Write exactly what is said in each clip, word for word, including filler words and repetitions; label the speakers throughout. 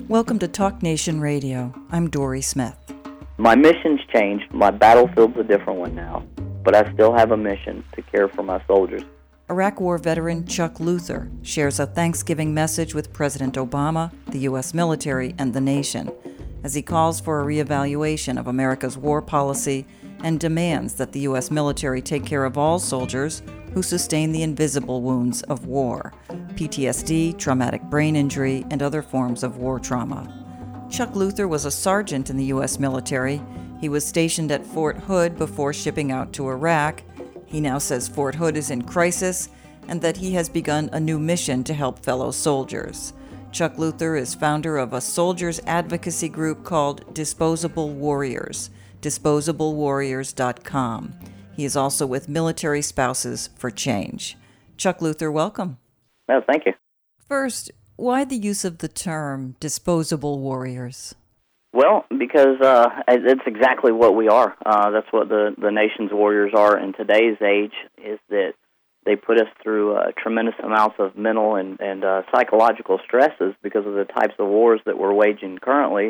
Speaker 1: Welcome to Talk Nation Radio. I'm Dory Smith.
Speaker 2: My mission's changed. My battlefield's a different one now, but I still have a mission to care for my soldiers.
Speaker 1: Iraq War veteran Chuck Luther shares a Thanksgiving message with President Obama, the U S military, and the nation, as he calls for a reevaluation of America's war policy and demands that the U S military take care of all soldiers who sustain the invisible wounds of war, P T S D, traumatic brain injury, and other forms of war trauma. Chuck Luther was a sergeant in the U S military. He was stationed at Fort Hood before shipping out to Iraq. He now says Fort Hood is in crisis and that he has begun a new mission to help fellow soldiers. Chuck Luther is founder of a soldiers advocacy group called Disposable Warriors, disposable warriors dot com. He is also with Military Spouses for Change. Chuck Luther, welcome.
Speaker 2: Oh, thank you.
Speaker 1: First, why the use of the term disposable warriors?
Speaker 2: Well, because uh, it's exactly what we are. Uh, that's what the, the nation's warriors are in today's age, is that they put us through uh, tremendous amounts of mental and, and uh, psychological stresses because of the types of wars that we're waging currently.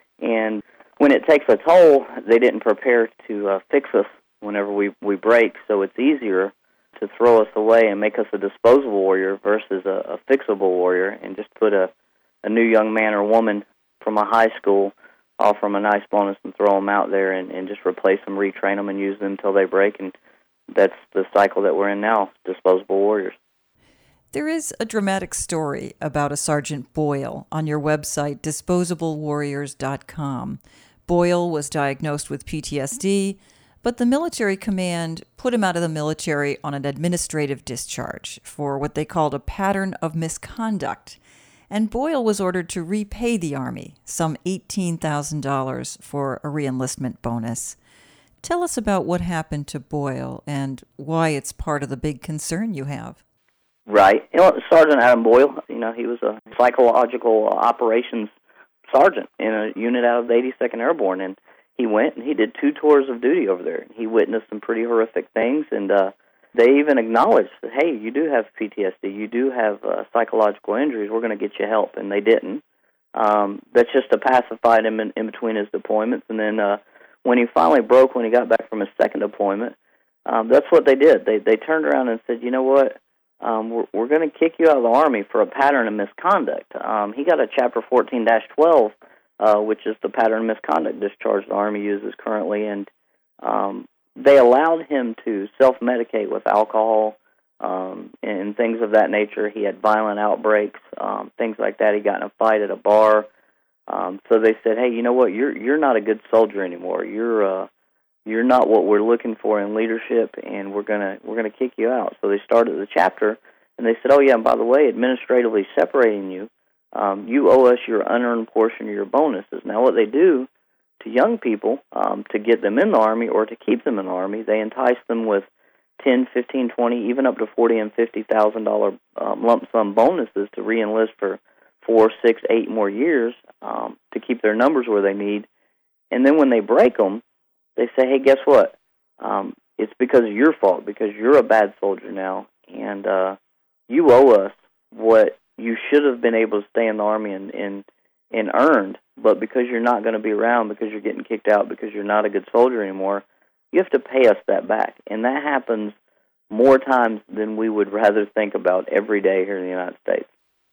Speaker 2: And when it takes a toll, they didn't prepare to uh, fix us whenever we, we break, so it's easier to throw us away and make us a disposable warrior versus a, a fixable warrior, and just put a, a new young man or woman from a high school, offer them a nice bonus and throw them out there and, and just replace them, retrain them, and use them until they break. And that's the cycle that we're in now, disposable warriors.
Speaker 1: There is a dramatic story about a Sergeant Boyle on your website, disposable warriors dot com. Boyle was diagnosed with P T S D, but the military command put him out of the military on an administrative discharge for what they called a pattern of misconduct. And Boyle was ordered to repay the Army some eighteen thousand dollars for a reenlistment bonus. Tell us about what happened to Boyle and why it's part of the big concern you have.
Speaker 2: Right. You know, Sergeant Adam Boyle, you know, he was a psychological operations sergeant in a unit out of the eighty-second Airborne, and he went and he did two tours of duty over there. He witnessed some pretty horrific things, and uh, they even acknowledged that, hey, you do have P T S D, you do have uh, psychological injuries, we're going to get you help, and they didn't. Um, that's just to pacify him in, in between his deployments, and then uh, when he finally broke, when he got back from his second deployment, um, that's what they did. They they turned around and said, you know what, um, we're, we're going to kick you out of the Army for a pattern of misconduct. Um, he got a Chapter fourteen dash twelve, Uh, which is the pattern of misconduct discharge the Army uses currently, and um, they allowed him to self-medicate with alcohol um, and things of that nature. He had violent outbreaks, um, things like that. He got in a fight at a bar. Um, so they said, "Hey, you know what? You're you're not a good soldier anymore. You're uh, you're not what we're looking for in leadership, and we're gonna we're gonna kick you out." So they started the chapter, and they said, "Oh yeah, and by the way, administratively separating you. Um, you owe us your unearned portion of your bonuses." Now, what they do to young people um, to get them in the Army or to keep them in the Army, they entice them with ten, fifteen, twenty, even up to forty and fifty thousand dollar um, lump sum bonuses to reenlist for four, six, eight more years um, to keep their numbers where they need. And then when they break them, they say, "Hey, guess what? Um, it's because of your fault, because you're a bad soldier now, and uh, you owe us what you should have been able to stay in the Army and, and, and earned, but because you're not going to be around, because you're getting kicked out, because you're not a good soldier anymore, you have to pay us that back." And that happens more times than we would rather think about every day here in the United States.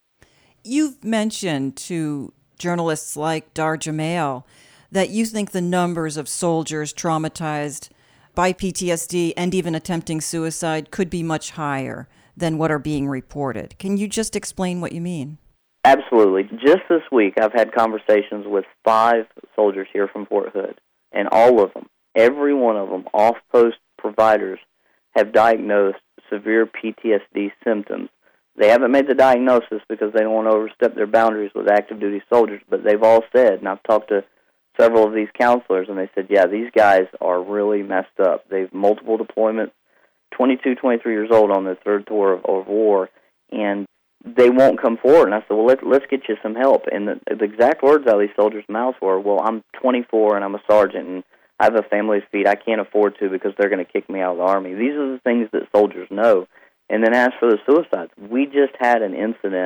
Speaker 1: You've mentioned to journalists like Dar Jamail that you think the numbers of soldiers traumatized by P T S D and even attempting suicide could be much higher than what are being reported. Can you just explain what you mean?
Speaker 2: Absolutely. Just this week, I've had conversations with five soldiers here from Fort Hood, and all of them, every one of them, off-post providers, have diagnosed severe P T S D symptoms. They haven't made the diagnosis because they don't want to overstep their boundaries with active-duty soldiers, but they've all said, and I've talked to several of these counselors, and they said, yeah, these guys are really messed up. They've multiple deployments, twenty-two, twenty-three years old on their third tour of, of war, and they won't come forward. And I said, well, let, let's get you some help. And the, the exact words out of these soldiers' mouths were, well, I'm twenty-four and I'm a sergeant, and I have a family to feed. I can't afford to because they're going to kick me out of the Army. These are the things that soldiers know. And then as for the suicides, we just had an incident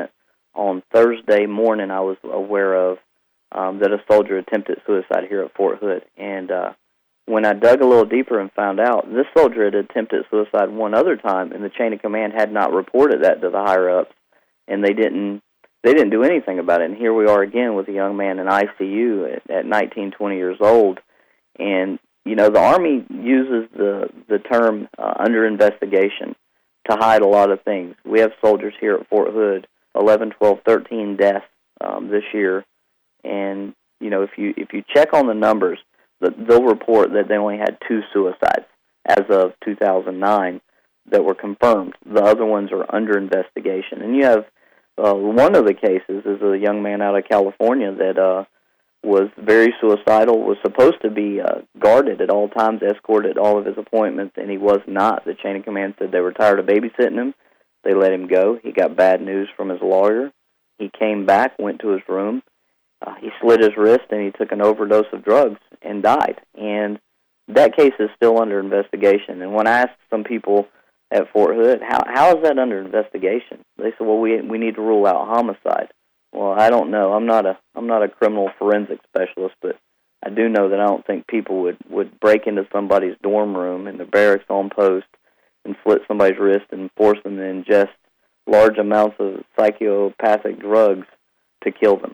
Speaker 2: on Thursday morning I was aware of um, that a soldier attempted suicide here at Fort Hood. And uh, when I dug a little deeper and found out, this soldier had attempted suicide one other time, and the chain of command had not reported that to the higher-ups, and they didn't they didn't do anything about it. And here we are again with a young man in I C U at, at nineteen, twenty years old. And, you know, the Army uses the, the term uh, under investigation to hide a lot of things. We have soldiers here at Fort Hood, eleven, twelve, thirteen deaths um, this year. And, you know, if you if you check on the numbers, the, they'll report that they only had two suicides as of two thousand nine that were confirmed. The other ones are under investigation. And you have uh, one of the cases is a young man out of California that uh, was very suicidal, was supposed to be uh, guarded at all times, escorted at all of his appointments, and he was not. The chain of command said they were tired of babysitting him. They let him go. He got bad news from his lawyer. He came back, went to his room. Uh, he slit his wrist, and he took an overdose of drugs and died. And that case is still under investigation. And when I asked some people at Fort Hood, how how is that under investigation? They said, well, we we need to rule out homicide. Well, I don't know. I'm not a I'm not a criminal forensic specialist, but I do know that I don't think people would, would break into somebody's dorm room in the barracks on post and slit somebody's wrist and force them to ingest large amounts of psychopathic drugs to kill them.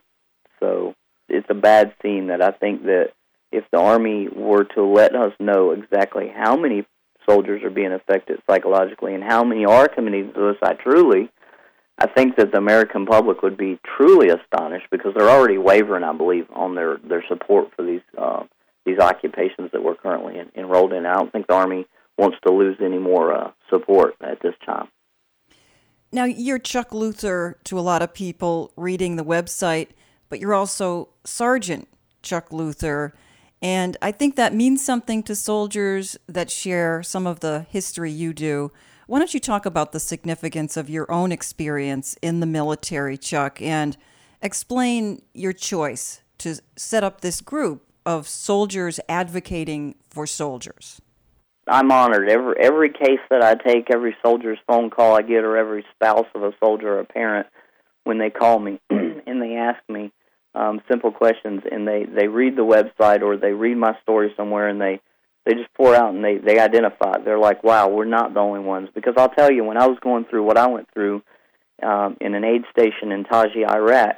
Speaker 2: So it's a bad scene that I think that if the Army were to let us know exactly how many soldiers are being affected psychologically and how many are committing suicide truly, I think that the American public would be truly astonished because they're already wavering, I believe, on their, their support for these uh, these occupations that we're currently in, enrolled in. I don't think the Army wants to lose any more uh, support at this time.
Speaker 1: Now, you're Chuck Luther to a lot of people reading the website, but you're also Sergeant Chuck Luther, and I think that means something to soldiers that share some of the history you do. Why don't you talk about the significance of your own experience in the military, Chuck, and explain your choice to set up this group of soldiers advocating for soldiers?
Speaker 2: I'm honored. Every every case that I take, every soldier's phone call I get, or every spouse of a soldier or a parent, when they call me and they ask me um, simple questions, and they, they read the website or they read my story somewhere, and they, they just pour out and they, they identify. They're like, wow, we're not the only ones. Because I'll tell you, when I was going through what I went through um, in an aid station in Taji, Iraq,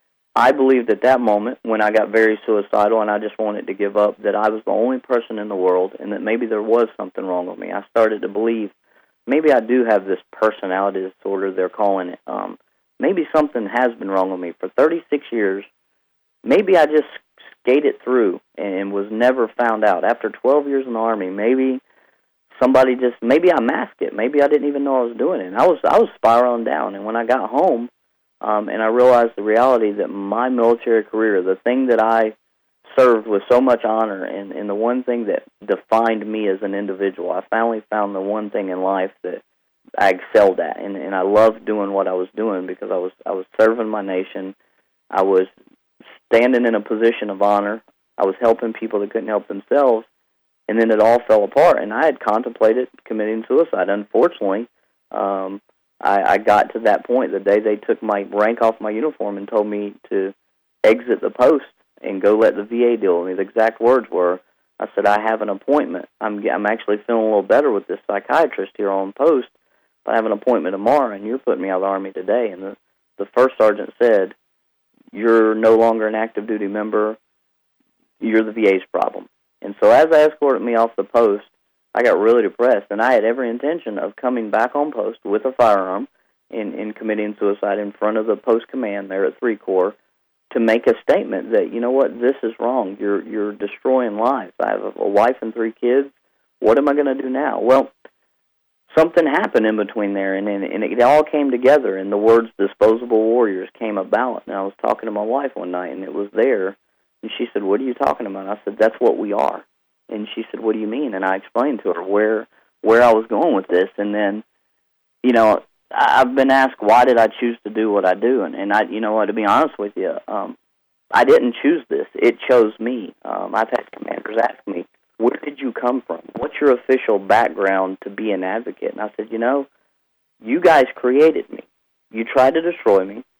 Speaker 2: I believed at that moment, when I got very suicidal and I just wanted to give up, that I was the only person in the world and that maybe there was something wrong with me. I started to believe maybe I do have this personality disorder, they're calling it. Um, maybe something has been wrong with me. For thirty-six years, maybe I just skated through and was never found out. After twelve years in the Army, maybe somebody just, maybe I masked it. Maybe I didn't even know I was doing it. And I was, I was spiraling down. And when I got home, Um, and I realized the reality that my military career, the thing that I served with so much honor, and, and the one thing that defined me as an individual, I finally found the one thing in life that I excelled at, and, and I loved doing what I was doing because I was I was serving my nation, I was standing in a position of honor, I was helping people that couldn't help themselves, and then it all fell apart, and I had contemplated committing suicide. Unfortunately, um, I, I got to that point the day they took my rank off my uniform and told me to exit the post and go let the V A deal with me. The exact words were, I said, I have an appointment. I'm I'm actually feeling a little better with this psychiatrist here on post, but I have an appointment tomorrow, and you're putting me out of the Army today. And the, the first sergeant said, you're no longer an active duty member. You're the V A's problem. And so as I escorted me off the post, I got really depressed, and I had every intention of coming back on post with a firearm and, and committing suicide in front of the post command there at three Corps to make a statement that, you know what, this is wrong. You're you're destroying lives. I have a, a wife and three kids. What am I going to do now? Well, something happened in between there, and, and, and it all came together, and the words disposable warriors came about. And I was talking to my wife one night, and it was there, and she said, what are you talking about? And I said, that's what we are. And she said, what do you mean? And I explained to her where where I was going with this. And then, you know, I've been asked, why did I choose to do what I do? And, and I, you know what, to be honest with you, um, I didn't choose this. It chose me. Um, I've had commanders ask me, where did you come from? What's your official background to be an advocate? And I said, you know, you guys created me. You tried to destroy me.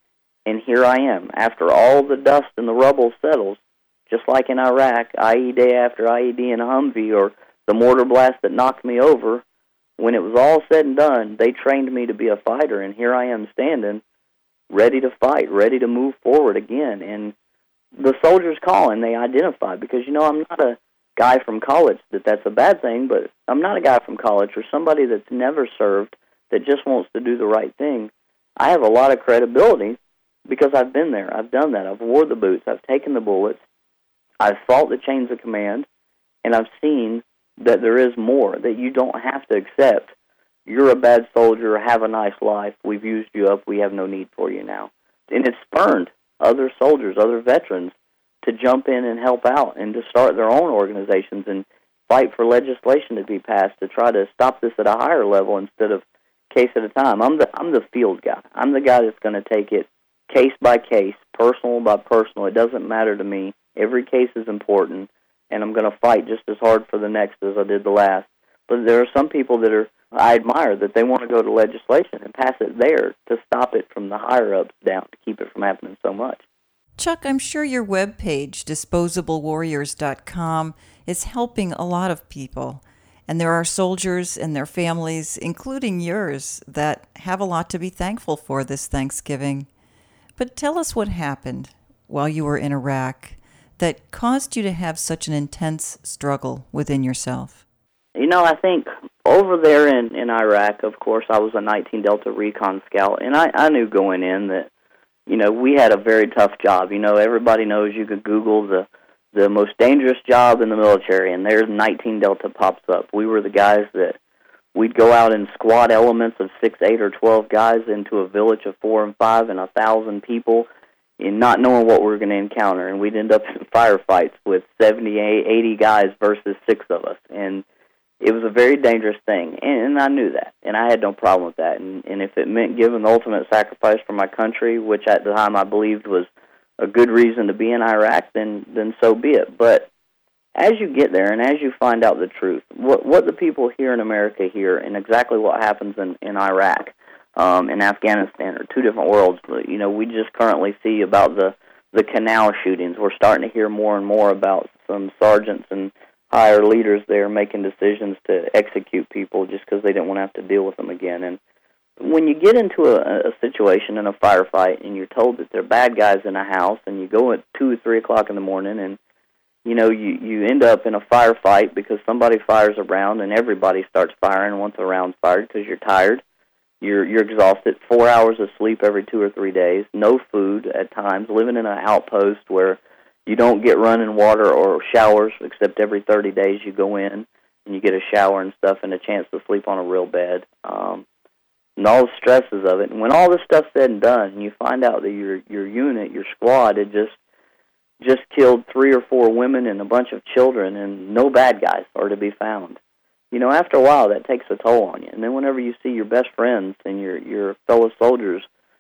Speaker 2: And here I am, after all the dust and the rubble settles, just like in Iraq, I E D after I E D in Humvee, or the mortar blast that knocked me over. When it was all said and done, they trained me to be a fighter, and here I am standing, ready to fight, ready to move forward again. And the soldiers call, and they identify, because, you know, I'm not a guy from college that that's a bad thing, but I'm not a guy from college or somebody that's never served that just wants to do the right thing. I have a lot of credibility because I've been there. I've done that. I've wore the boots. I've taken the bullets. I've fought the chains of command, and I've seen that there is more, that you don't have to accept you're a bad soldier, have a nice life, we've used you up, we have no need for you now. And it spurned other soldiers, other veterans, to jump in and help out and to start their own organizations and fight for legislation to be passed to try to stop this at a higher level instead of case at a time. I'm the I'm the field guy. I'm the guy that's going to take it case by case, personal by personal. It doesn't matter to me. Every case is important, and I'm going to fight just as hard for the next as I did the last. But there are some people that are I admire that they want to go to legislation and pass it there to stop it from the higher-ups down, to keep it from happening so much.
Speaker 1: Chuck, I'm sure your webpage, disposable warriors dot com, is helping a lot of people. And there are soldiers and their families, including yours, that have a lot to be thankful for this Thanksgiving. But tell us what happened while you were in Iraq that caused you to have such an intense struggle within yourself.
Speaker 2: You know, I think over there in, in Iraq, of course, I was a nineteen Delta Recon Scout, and I, I knew going in that, you know, we had a very tough job. You know, everybody knows you could Google the, the most dangerous job in the military, and there's nineteen Delta pops up. We were the guys that we'd go out in squad elements of six, eight, or twelve guys into a village of four and five and a thousand people, and not knowing what we were going to encounter, and we'd end up in firefights with seventy, eighty guys versus six of us, and it was a very dangerous thing, and, and I knew that, and I had no problem with that, and, and if it meant giving the ultimate sacrifice for my country, which at the time I believed was a good reason to be in Iraq, then then so be it. But as you get there and as you find out the truth, what what the people here in America hear and exactly what happens in, in Iraq um, and Afghanistan are two different worlds. You know, we just currently see about the, the canal shootings. We're starting to hear more and more about some sergeants and higher leaders there making decisions to execute people just because they didn't want to have to deal with them again. And when you get into a, a situation in a firefight and you're told that there are bad guys in a house and you go at two or three o'clock in the morning and, you know, you, you end up in a firefight because somebody fires a round and everybody starts firing once a round's fired because you're tired, you're, you're exhausted, four hours of sleep every two or three days, no food at times, living in an outpost where you don't get running water or showers except every thirty days you go in and you get a shower and stuff and a chance to sleep on a real bed. Um, and all the stresses of it. And when all this stuff's said and done, and you find out that your your unit, your squad, had just just killed three or four women and a bunch of children, and no bad guys are to be found. You know, after a while, that takes a toll on you. And then whenever you see your best friends and your your fellow soldiers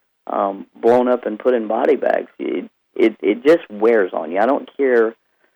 Speaker 2: um, blown up and put in body bags, it, it it just wears on you. I don't care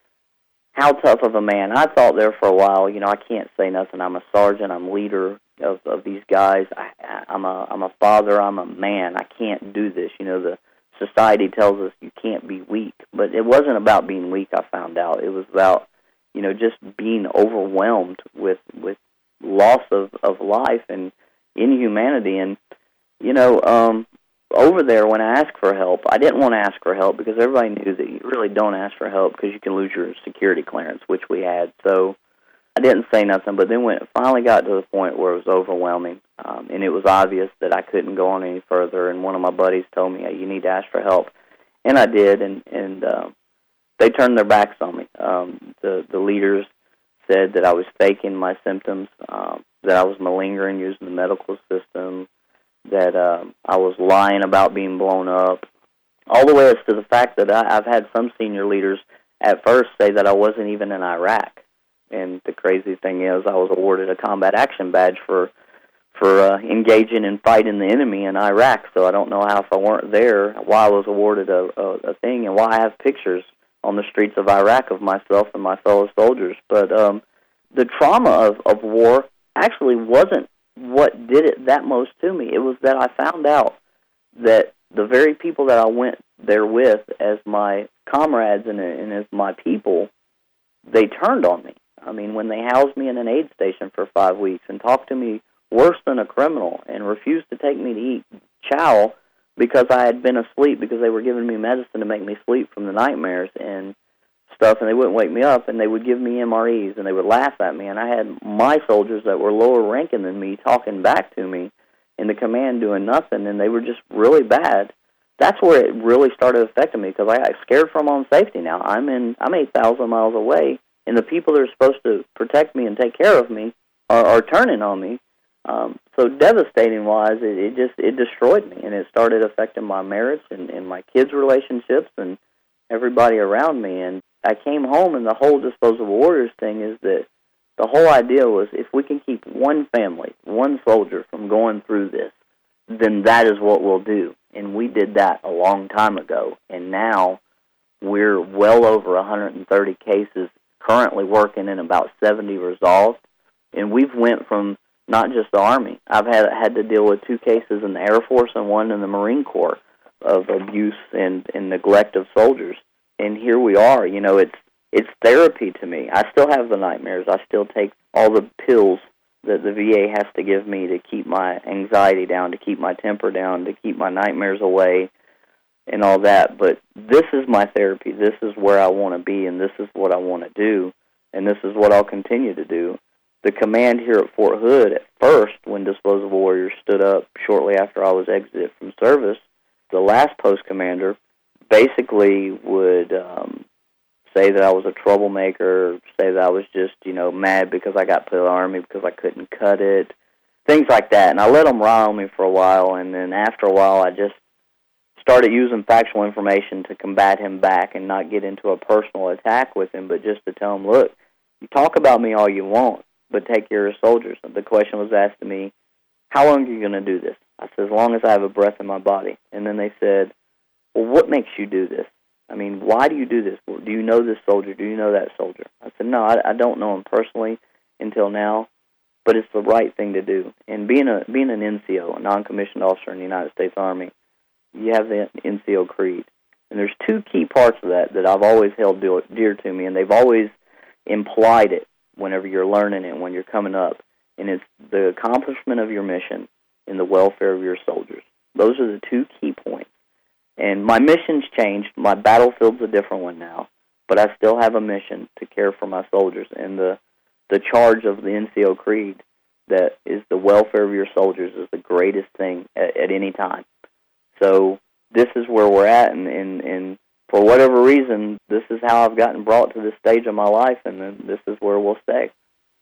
Speaker 2: how tough of a man. I thought there for a while, you know, I can't say nothing. I'm a sergeant. I'm leader of, of these guys. I, I'm a I'm a father. I'm a man. I can't do this. You know, the society tells us you can't be weak. But it wasn't about being weak, I found out. It was about, you know, just being overwhelmed with, with loss of, of life and inhumanity. And, you know, um, over there when I asked for help, I didn't want to ask for help because everybody knew that you really don't ask for help because you can lose your security clearance, which we had. So I didn't say nothing, but then when it finally got to the point where it was overwhelming, um, and it was obvious that I couldn't go on any further, and one of my buddies told me, hey, you need to ask for help. And I did, and, and uh, they turned their backs on me. Um, the, the leaders said that I was faking my symptoms, um, that I was malingering using the medical system, that uh, I was lying about being blown up, all the way as to the fact that I, I've had some senior leaders at first say that I wasn't even in Iraq. And the crazy thing is I was awarded a combat action badge for for uh, engaging and fighting the enemy in Iraq, so I don't know how if I weren't there, why I was awarded a, a, a thing and why I have pictures on the streets of Iraq of myself and my fellow soldiers. But um, the trauma of, of war actually wasn't what did it that most to me. It was that I found out that the very people that I went there with as my comrades and, and as my people, they turned on me. I mean, when they housed me in an aid station for five weeks and talked to me worse than a criminal and refused to take me to eat chow because I had been asleep because they were giving me medicine to make me sleep from the nightmares and stuff, and they wouldn't wake me up, and they would give me M R Es, and they would laugh at me, and I had my soldiers that were lower ranking than me talking back to me in the command doing nothing, and they were just really bad. That's where it really started affecting me because I got scared for my own safety now. I'm in, I'm eight thousand miles away, and the people that are supposed to protect me and take care of me are, are turning on me. Um, so devastating-wise, it, it just it destroyed me, and it started affecting my marriage and, and my kids' relationships and everybody around me. And I came home, and the whole Disposable Warriors thing is that the whole idea was if we can keep one family, one soldier from going through this, then that is what we'll do. And we did that a long time ago, and now we're well over one hundred thirty cases currently working and about seventy resolved. And we've went from not just the Army. I've had had to deal with two cases in the Air Force and one in the Marine Corps of abuse and, and neglect of soldiers. And here we are. You know, it's it's therapy to me. I still have the nightmares. I still take all the pills that the V A has to give me to keep my anxiety down, to keep my temper down, to keep my nightmares away and all that. But this is my therapy. This is where I want to be, and this is what I want to do, and this is what I'll continue to do. The command here at Fort Hood, at first, when Disposable Warriors stood up shortly after I was exited from service, the last post commander basically would um, say that I was a troublemaker, say that I was just, you know, mad because I got put in the Army because I couldn't cut it, things like that. And I let them rile me for a while, and then after a while I just started using factual information to combat him back and not get into a personal attack with him, but just to tell him, look, you talk about me all you want, but take care of soldiers. And the question was asked to me, how long are you going to do this? I said, as long as I have a breath in my body. And then they said, well, what makes you do this? I mean, why do you do this? Do you know this soldier? Do you know that soldier? I said, no, I, I don't know him personally until now, but it's the right thing to do. And being a being an N C O, a non-commissioned officer in the United States Army, you have the N C O creed. And there's two key parts of that that I've always held dear, dear to me, and they've always implied it whenever you're learning it, when you're coming up. And it's the accomplishment of your mission and the welfare of your soldiers. Those are the two key points. And my mission's changed. My battlefield's a different one now. But I still have a mission to care for my soldiers. And the, the charge of the N C O creed that is the welfare of your soldiers is the greatest thing at, at any time. So this is where we're at. And, and, and for whatever reason, this is how I've gotten brought to this stage of my life. And then this is where we'll stay.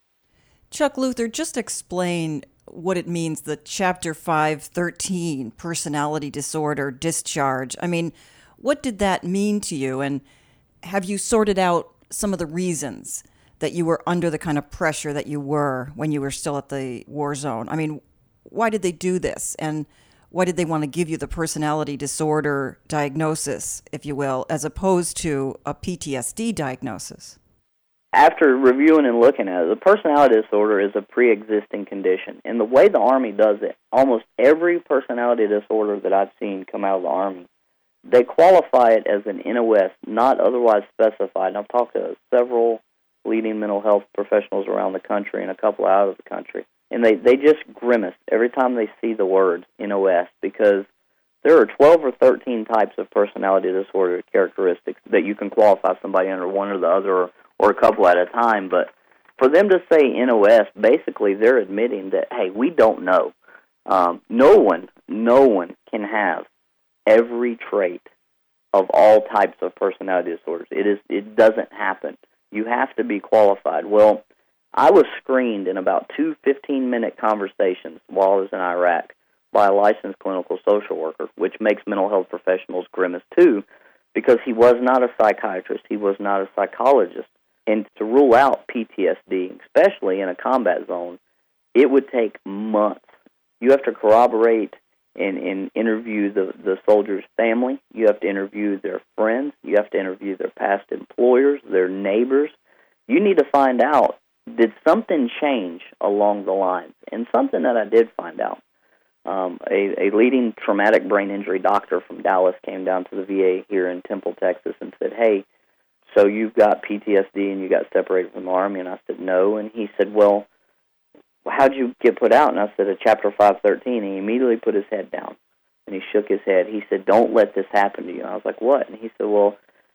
Speaker 1: Chuck Luther, just explain what it means, the Chapter five thirteen personality disorder discharge. I mean, what did that mean to you? And have you sorted out some of the reasons that you were under the kind of pressure that you were when you were still at the war zone? I mean, why did they do this? And why did they want to give you the personality disorder diagnosis, if you will, as opposed to a P T S D diagnosis?
Speaker 2: After reviewing and looking at it, the personality disorder is a pre-existing condition. And the way the Army does it, almost every personality disorder that I've seen come out of the Army, they qualify it as an N O S, not otherwise specified. And I've talked to several leading mental health professionals around the country and a couple out of the country. And they, they just grimace every time they see the word N O S, because there are twelve or thirteen types of personality disorder characteristics that you can qualify somebody under, one or the other, or or a couple at a time. But for them to say N O S, basically they're admitting that, hey, we don't know. Um, no one, no one can have every trait of all types of personality disorders. It is, it doesn't happen. You have to be qualified. Well, I was screened in about two fifteen-minute conversations while I was in Iraq by a licensed clinical social worker, which makes mental health professionals grimace too, because he was not a psychiatrist, he was not a psychologist. And to rule out P T S D, especially in a combat zone, it would take months. You have to corroborate and, and interview the, the soldier's family. You have to interview their friends. You have to interview their past employers, their neighbors. You need to find out, did something change along the lines? And something that I did find out. Um, a, a leading traumatic brain injury doctor from Dallas came down to the V A here in Temple, Texas, and said, "Hey, so you've got P T S D and you got separated from the Army?" And I said, "No." And he said, "Well, how'd you get put out?" And I said, "A Chapter five thirteen." And he immediately put his head down, and he shook his head. He said, "Don't let this happen to you." And I was like, "What?" And he said, "Well,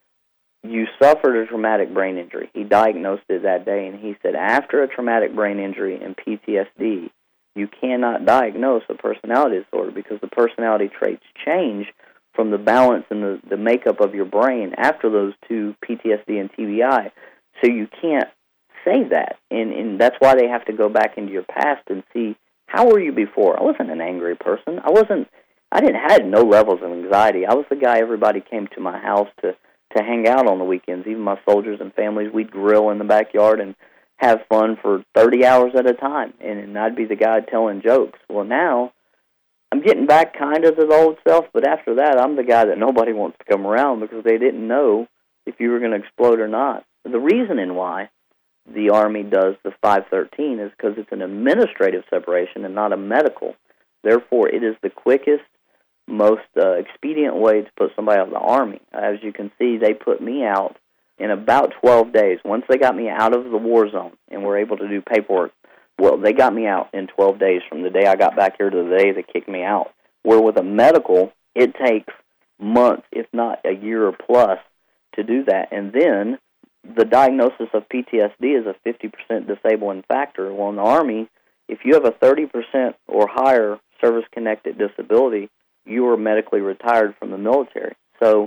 Speaker 2: you suffered a traumatic brain injury." He diagnosed it that day, and he said, after a traumatic brain injury and P T S D, you cannot diagnose a personality disorder because the personality traits change from the balance and the, the makeup of your brain after those two, P T S D and T B I. So you can't say that, and, and that's why they have to go back into your past and see, how were you before? I wasn't an angry person. I wasn't. I didn't I had no levels of anxiety. I was the guy everybody came to my house to, to hang out on the weekends. Even my soldiers and families, we'd grill in the backyard and have fun for thirty hours at a time, and, and I'd be the guy telling jokes. Well, now I'm getting back kind of to the old self, but after that, I'm the guy that nobody wants to come around because they didn't know if you were going to explode or not. The reasoning why the Army does the five thirteen is because it's an administrative separation and not a medical. Therefore, it is the quickest, most uh, expedient way to put somebody out of the Army. As you can see, they put me out in about twelve days. Once they got me out of the war zone and were able to do paperwork, well, they got me out in twelve days from the day I got back here to the day they kicked me out. Where with a medical, it takes months, if not a year or plus, to do that. And then the diagnosis of P T S D is a fifty percent disabling factor. Well, in the Army, if you have a thirty percent or higher service-connected disability, you are medically retired from the military. So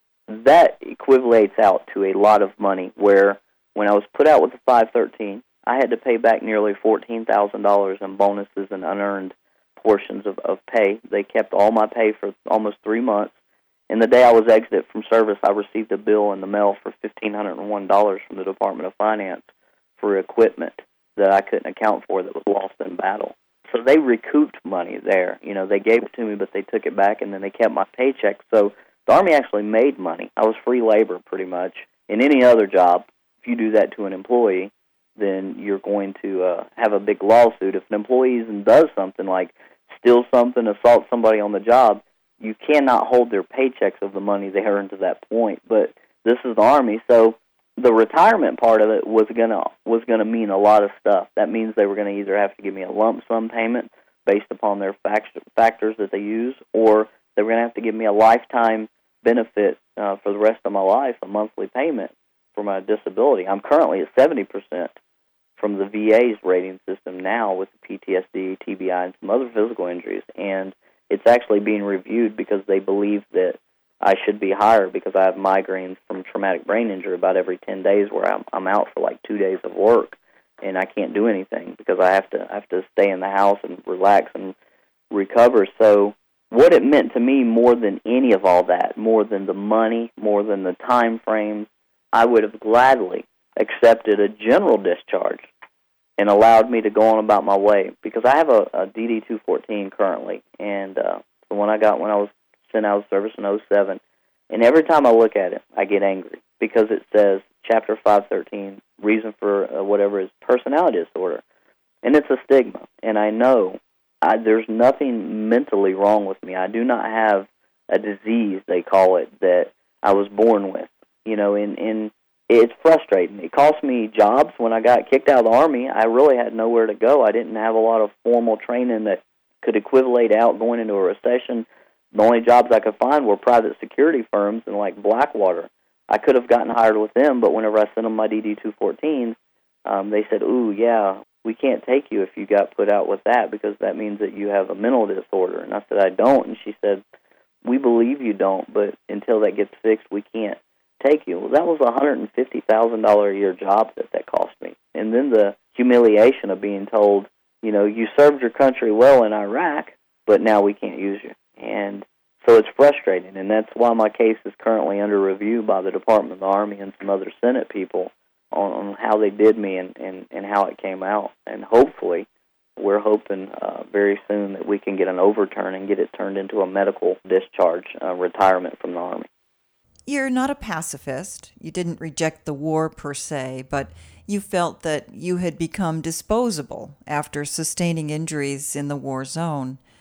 Speaker 2: that equivalates out to a lot of money, where when I was put out with the five thirteen, I had to pay back nearly fourteen thousand dollars in bonuses and unearned portions of, of pay. They kept all my pay for almost three months. And the day I was exited from service, I received a bill in the mail for one thousand five hundred one dollars from the Department of Finance for equipment that I couldn't account for that was lost in battle. So they recouped money there. You know, they gave it to me, but they took it back, and then they kept my paycheck. So the Army actually made money. I was free labor, pretty much. In any other job, if you do that to an employee, then you're going to uh, have a big lawsuit. If an employee even does something like steal something, assault somebody on the job, you cannot hold their paychecks of the money they earned to that point. But this is the Army, so the retirement part of it was gonna was gonna mean a lot of stuff. That means they were going to either have to give me a lump sum payment based upon their fact- factors that they use, or they were going to have to give me a lifetime benefit uh, for the rest of my life, a monthly payment for my disability. I'm currently at seventy percent from the V A's rating system now with the P T S D, T B I, and some other physical injuries, and it's actually being reviewed because they believe that I should be higher because I have migraines from traumatic brain injury about every ten days, where I'm, I'm out for like two days of work and I can't do anything because I have to I have to stay in the house and relax and recover. So what it meant to me more than any of all that, more than the money, more than the time frames, I would have gladly accepted a general discharge and allowed me to go on about my way, because I have a, a D D two fourteen currently, and uh, the one I got when I was sent out of service in oh seven, and every time I look at it, I get angry, because it says Chapter five thirteen, reason for uh, whatever is personality disorder, and it's a stigma, and I know I, there's nothing mentally wrong with me. I do not have a disease, they call it, that I was born with, you know, in in it's frustrating. It cost me jobs. When I got kicked out of the Army, I really had nowhere to go. I didn't have a lot of formal training that could equivalate out going into a recession. The only jobs I could find were private security firms and like Blackwater. I could have gotten hired with them, but whenever I sent them my D D two fourteens, um, they said, ooh, yeah, we can't take you if you got put out with that, because that means that you have a mental disorder. And I said, I don't. And she said, we believe you don't, but until that gets fixed, we can't take you. Well, that was a one hundred fifty thousand dollars a year job that that cost me. And then the humiliation of being told, you know, you served your country well in Iraq, but now we can't use you. And so it's frustrating, and that's why my case is currently under review by the Department of the Army and some other Senate people on, on how they did me and, and, and how it came out. And hopefully, we're hoping uh, very soon that we can get an overturn and get it turned into a medical discharge, uh, retirement from the Army.
Speaker 1: You're not a pacifist. You didn't reject the war per se, but you felt that you had become disposable after sustaining injuries in the war zone.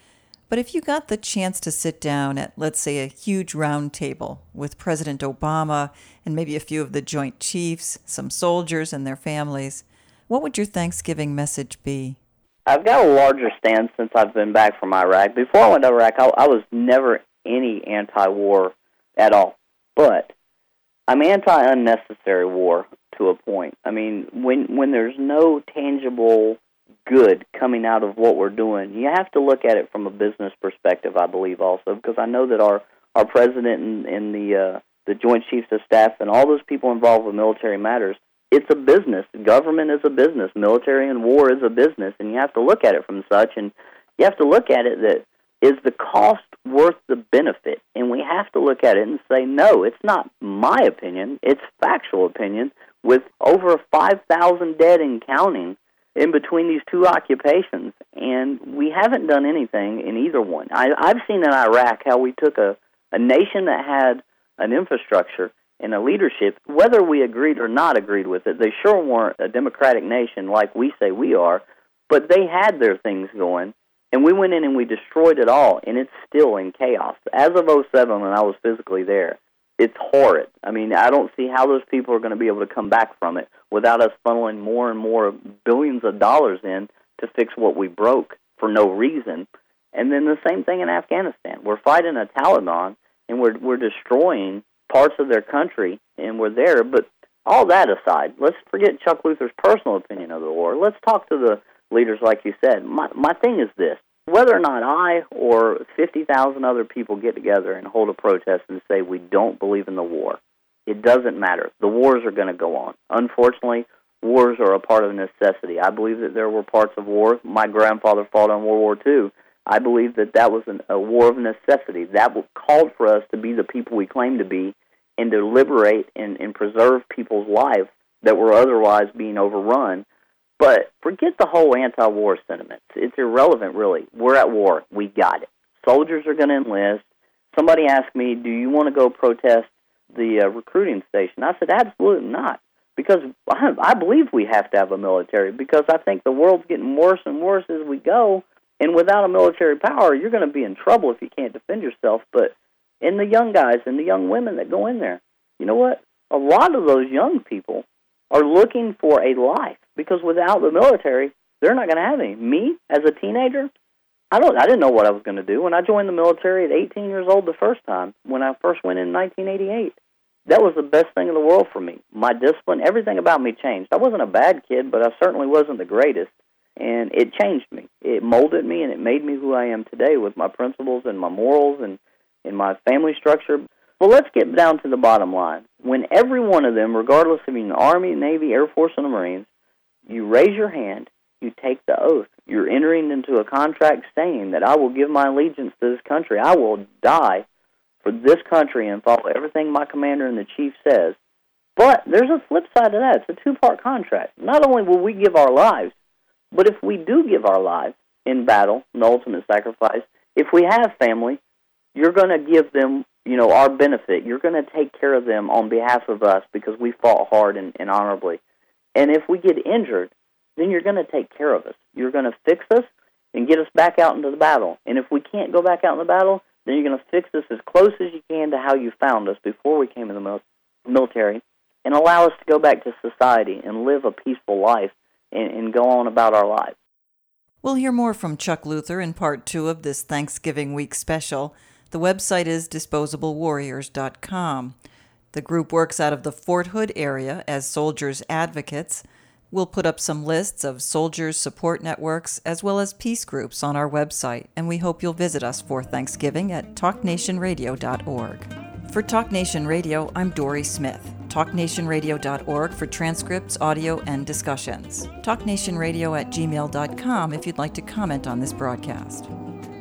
Speaker 1: But if you got the chance to sit down at, let's say, a huge round table with President Obama and maybe a few of the Joint Chiefs, some soldiers and their families, what would your Thanksgiving message be?
Speaker 2: I've got a larger stance since I've been back from Iraq. Before I went to Iraq, I, I was never any anti-war at all. But I'm anti-unnecessary war to a point. I mean, when when there's no tangible good coming out of what we're doing, you have to look at it from a business perspective, I believe, also, because I know that our, our president and, and the uh, the Joint Chiefs of Staff and all those people involved with military matters, it's a business. Government is a business. Military and war is a business, and you have to look at it from such, and you have to look at it that is the cost worth the benefit? And we have to look at it and say, no, it's not my opinion, it's factual opinion, with over five thousand dead and counting in between these two occupations, and we haven't done anything in either one. I, I've seen in Iraq how we took a, a nation that had an infrastructure and a leadership, whether we agreed or not agreed with it. They sure weren't a democratic nation like we say we are, but they had their things going, and we went in and we destroyed it all, and it's still in chaos. As of oh seven, when I was physically there, it's horrid. I mean, I don't see how those people are going to be able to come back from it without us funneling more and more billions of dollars in to fix what we broke for no reason. And then the same thing in Afghanistan. We're fighting a Taliban, and we're we're destroying parts of their country, and we're there. But all that aside, let's forget Chuck Luther's personal opinion of the war. Let's talk to the leaders, like you said. My my thing is this. Whether or not I or fifty thousand other people get together and hold a protest and say we don't believe in the war, it doesn't matter. The wars are going to go on. Unfortunately, wars are a part of necessity. I believe that there were parts of war. My grandfather fought in World War Two. I believe that that was an, a war of necessity. That called for us to be the people we claim to be and to liberate and, and preserve people's lives that were otherwise being overrun. But forget the whole anti-war sentiment. It's irrelevant, really. We're at war. We got it. Soldiers are going to enlist. Somebody asked me, do you want to go protest the uh, recruiting station? I said, absolutely not, because I, I believe we have to have a military, because I think the world's getting worse and worse as we go, and without a military power, you're going to be in trouble if you can't defend yourself. But in the young guys and the young women that go in there, you know what? A lot of those young people are looking for a life, because without the military, they're not going to have any. Me, as a teenager, I don't. I didn't know what I was going to do. When I joined the military at eighteen years old the first time, when I first went in nineteen eighty-eight, that was the best thing in the world for me. My discipline, everything about me changed. I wasn't a bad kid, but I certainly wasn't the greatest, and it changed me. It molded me, and it made me who I am today with my principles and my morals and, and my family structure. Well, let's get down to the bottom line. When every one of them, regardless of being the Army, Navy, Air Force, and the Marines, you raise your hand, you take the oath. You're entering into a contract saying that I will give my allegiance to this country. I will die for this country and follow everything my commander and the chief says. But there's a flip side to that. It's a two-part contract. Not only will we give our lives, but if we do give our lives in battle, in the ultimate sacrifice, if we have family, you're going to give them, you know, our benefit. You're going to take care of them on behalf of us because we fought hard and, and honorably. And if we get injured, then you're going to take care of us. You're going to fix us and get us back out into the battle. And if we can't go back out in the battle, then you're going to fix us as close as you can to how you found us before we came in the military and allow us to go back to society and live a peaceful life and, and go on about our lives.
Speaker 1: We'll hear more from Chuck Luther in part two of this Thanksgiving week special. The website is disposable warriors dot com. The group works out of the Fort Hood area as Soldiers Advocates. We'll put up some lists of soldiers' support networks as well as peace groups on our website, and we hope you'll visit us for Thanksgiving at talk nation radio dot org. For Talk Nation Radio, I'm Dory Smith. talk nation radio dot org for transcripts, audio, and discussions. talk nation radio at gmail dot com if you'd like to comment on this broadcast.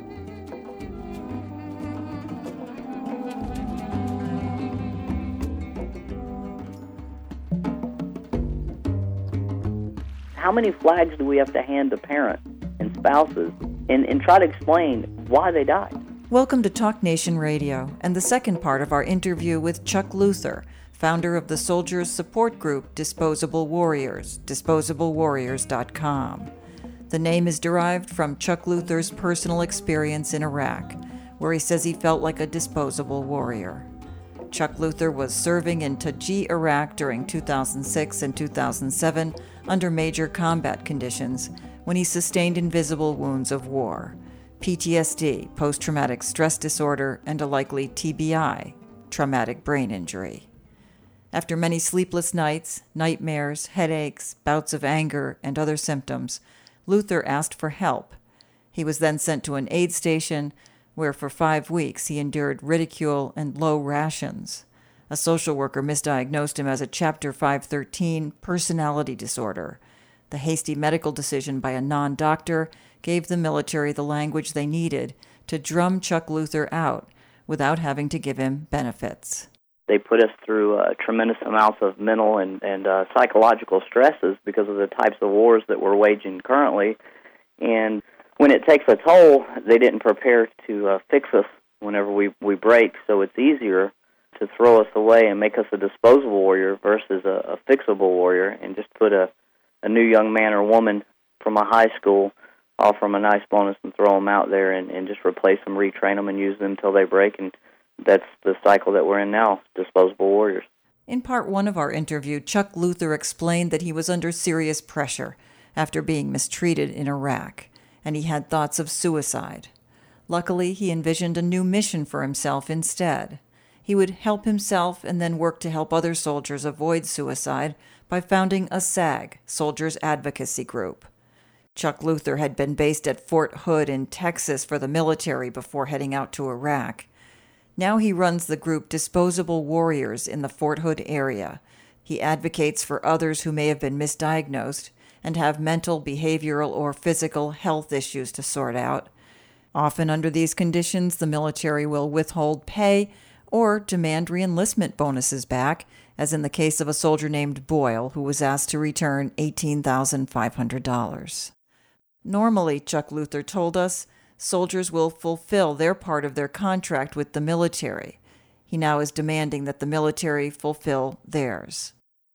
Speaker 2: How many flags do we have to hand to parents and spouses and, and try to explain why they died?
Speaker 1: Welcome to Talk Nation Radio and the second part of our interview with Chuck Luther, founder of the soldiers support group Disposable Warriors, disposable warriors dot com. The name is derived from Chuck Luther's personal experience in Iraq, where he says he felt like a disposable warrior. Chuck Luther was serving in Taji, Iraq during two thousand six and two thousand seven under major combat conditions when he sustained invisible wounds of war, P T S D, post-traumatic stress disorder, and a likely T B I, traumatic brain injury. After many sleepless nights, nightmares, headaches, bouts of anger, and other symptoms, Luther asked for help. He was then sent to an aid station where for five weeks he endured ridicule and low rations. A social worker misdiagnosed him as a Chapter five thirteen personality disorder. The hasty medical decision by a non-doctor gave the military the language they needed to drum Chuck Luther out without having to give him benefits.
Speaker 2: They put us through uh, tremendous amounts of mental and, and uh, psychological stresses because of the types of wars that we're waging currently. And when it takes a toll, they didn't prepare to uh, fix us whenever we, we break, so it's easier to throw us away and make us a disposable warrior versus a, a fixable warrior, and just put a, a new young man or woman from a high school, offer them a nice bonus and throw them out there and, and just replace them, retrain them, and use them until they break. And that's the cycle that we're in now, disposable warriors.
Speaker 1: In part one of our interview, Chuck Luther explained that he was under serious pressure after being mistreated in Iraq, and he had thoughts of suicide. Luckily, he envisioned a new mission for himself instead. He would help himself and then work to help other soldiers avoid suicide by founding a SAG, Soldiers Advocacy Group. Chuck Luther had been based at Fort Hood in Texas for the military before heading out to Iraq. Now he runs the group Disposable Warriors in the Fort Hood area. He advocates for others who may have been misdiagnosed and have mental, behavioral, or physical health issues to sort out. Often under these conditions, the military will withhold pay or demand reenlistment bonuses back, as in the case of a soldier named Boyle, who was asked to return eighteen thousand five hundred dollars. Normally, Chuck Luther told us, soldiers will fulfill their part of their contract with the military. He now is demanding that the military fulfill theirs.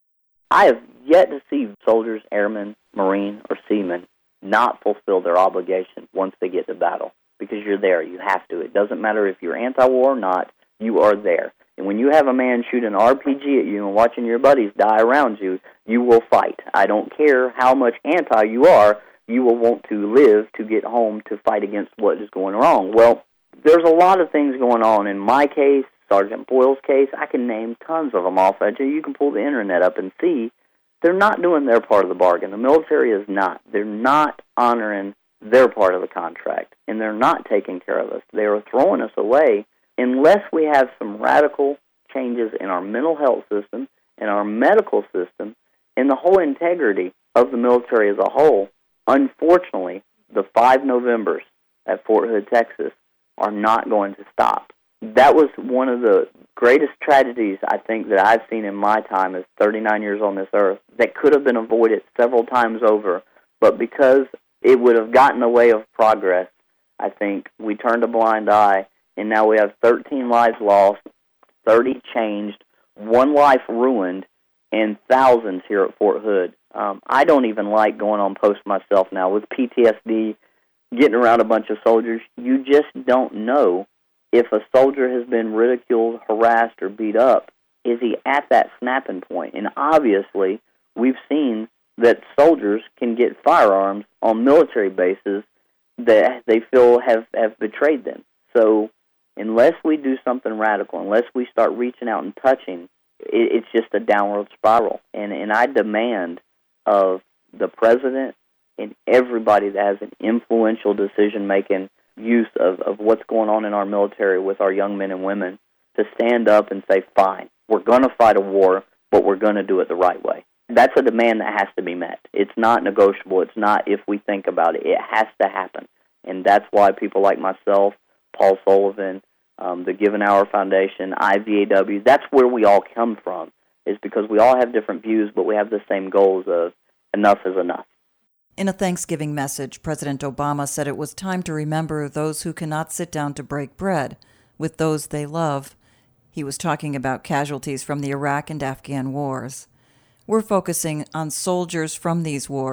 Speaker 2: I have yet to see soldiers, airmen, Marine, or seamen not fulfill their obligation once they get to battle, because you're there. You have to. It doesn't matter if you're anti-war or not. You are there. And when you have a man shoot an R P G at you and watching your buddies die around you, you will fight. I don't care how much anti you are, you will want to live to get home to fight against what is going wrong. Well, there's a lot of things going on. In my case, Sergeant Boyle's case, I can name tons of them off at you. You can pull the internet up and see. They're not doing their part of the bargain. The military is not. They're not honoring their part of the contract, and they're not taking care of us. They are throwing us away unless we have some radical changes in our mental health system, in our medical system, and the whole integrity of the military as a whole. Unfortunately, the five Novembers at Fort Hood, Texas, are not going to stop. That was one of the greatest tragedies I think that I've seen in my time as thirty-nine years on this earth that could have been avoided several times over, but because it would have gotten in the way of progress, I think we turned a blind eye, and now we have thirteen lives lost, thirty changed, one life ruined, and thousands here at Fort Hood. Um, I don't even like going on post myself now with P T S D, getting around a bunch of soldiers. You just don't know if a soldier has been ridiculed, harassed, or beat up. Is he at that snapping point? And obviously, we've seen that soldiers can get firearms on military bases that they feel have, have betrayed them. So unless we do something radical, unless we start reaching out and touching, it, it's just a downward spiral. And, and I demand of the president and everybody that has an influential decision-making use of, of what's going on in our military with our young men and women to stand up and say, fine, we're going to fight a war, but we're going to do it the right way. That's a demand that has to be met. It's not negotiable. It's not if we think about it. It has to happen. And that's why people like myself, Paul Sullivan, um, the Give an Hour Foundation, I V A W, that's where we all come from, is because we all have different views, but we have the same goals of enough is enough.
Speaker 1: In a Thanksgiving message, President Obama said it was time to remember those who cannot sit down to break bread with those they love. He was talking about casualties from the Iraq and Afghan wars. We're focusing on soldiers from these wars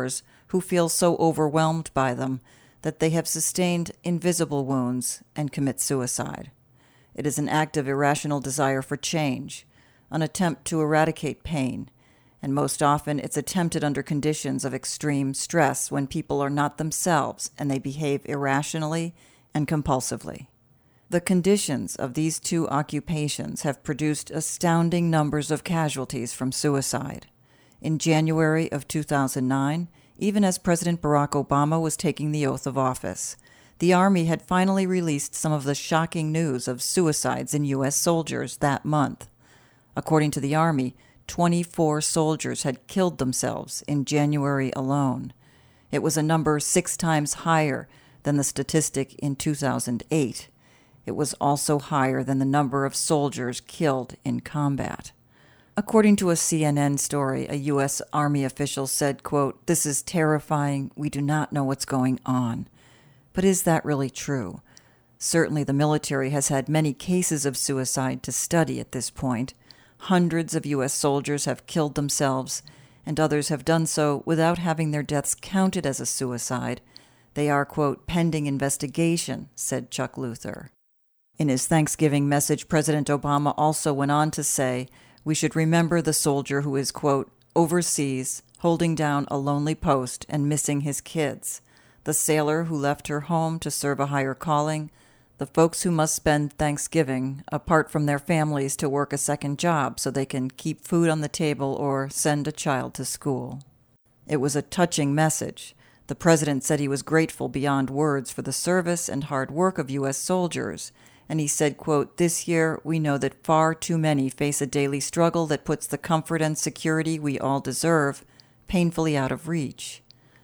Speaker 1: who feel so overwhelmed by them that they have sustained invisible wounds and commit suicide. It is an act of irrational desire for change, an attempt to eradicate pain, and most often it's attempted under conditions of extreme stress when people are not themselves and they behave irrationally and compulsively. The conditions of these two occupations have produced astounding numbers of casualties from suicide. In January of two thousand nine, even as President Barack Obama was taking the oath of office, the Army had finally released some of the shocking news of suicides in U S soldiers that month. According to the Army, twenty-four soldiers had killed themselves in January alone. It was a number six times higher than the statistic in two thousand eight. It was also higher than the number of soldiers killed in combat. According to a C N N story, a U S Army official said, quote, "This is terrifying. We do not know what's going on." But is that really true? Certainly the military has had many cases of suicide to study at this point. Hundreds of U S soldiers have killed themselves, and others have done so without having their deaths counted as a suicide. They are, quote, "pending investigation," said Chuck Luther. In his Thanksgiving message, President Obama also went on to say, "We should remember the soldier who is, quote, overseas, holding down a lonely post and missing his kids, the sailor who left her home to serve a higher calling, the folks who must spend Thanksgiving apart from their families to work a second job so they can keep food on the table or send a child to school." It was a touching message. The president said he was grateful beyond words for the service and hard work of U S soldiers, and he said, quote, "This year we know that far too many face a daily struggle that puts the comfort and security we all deserve painfully out of reach."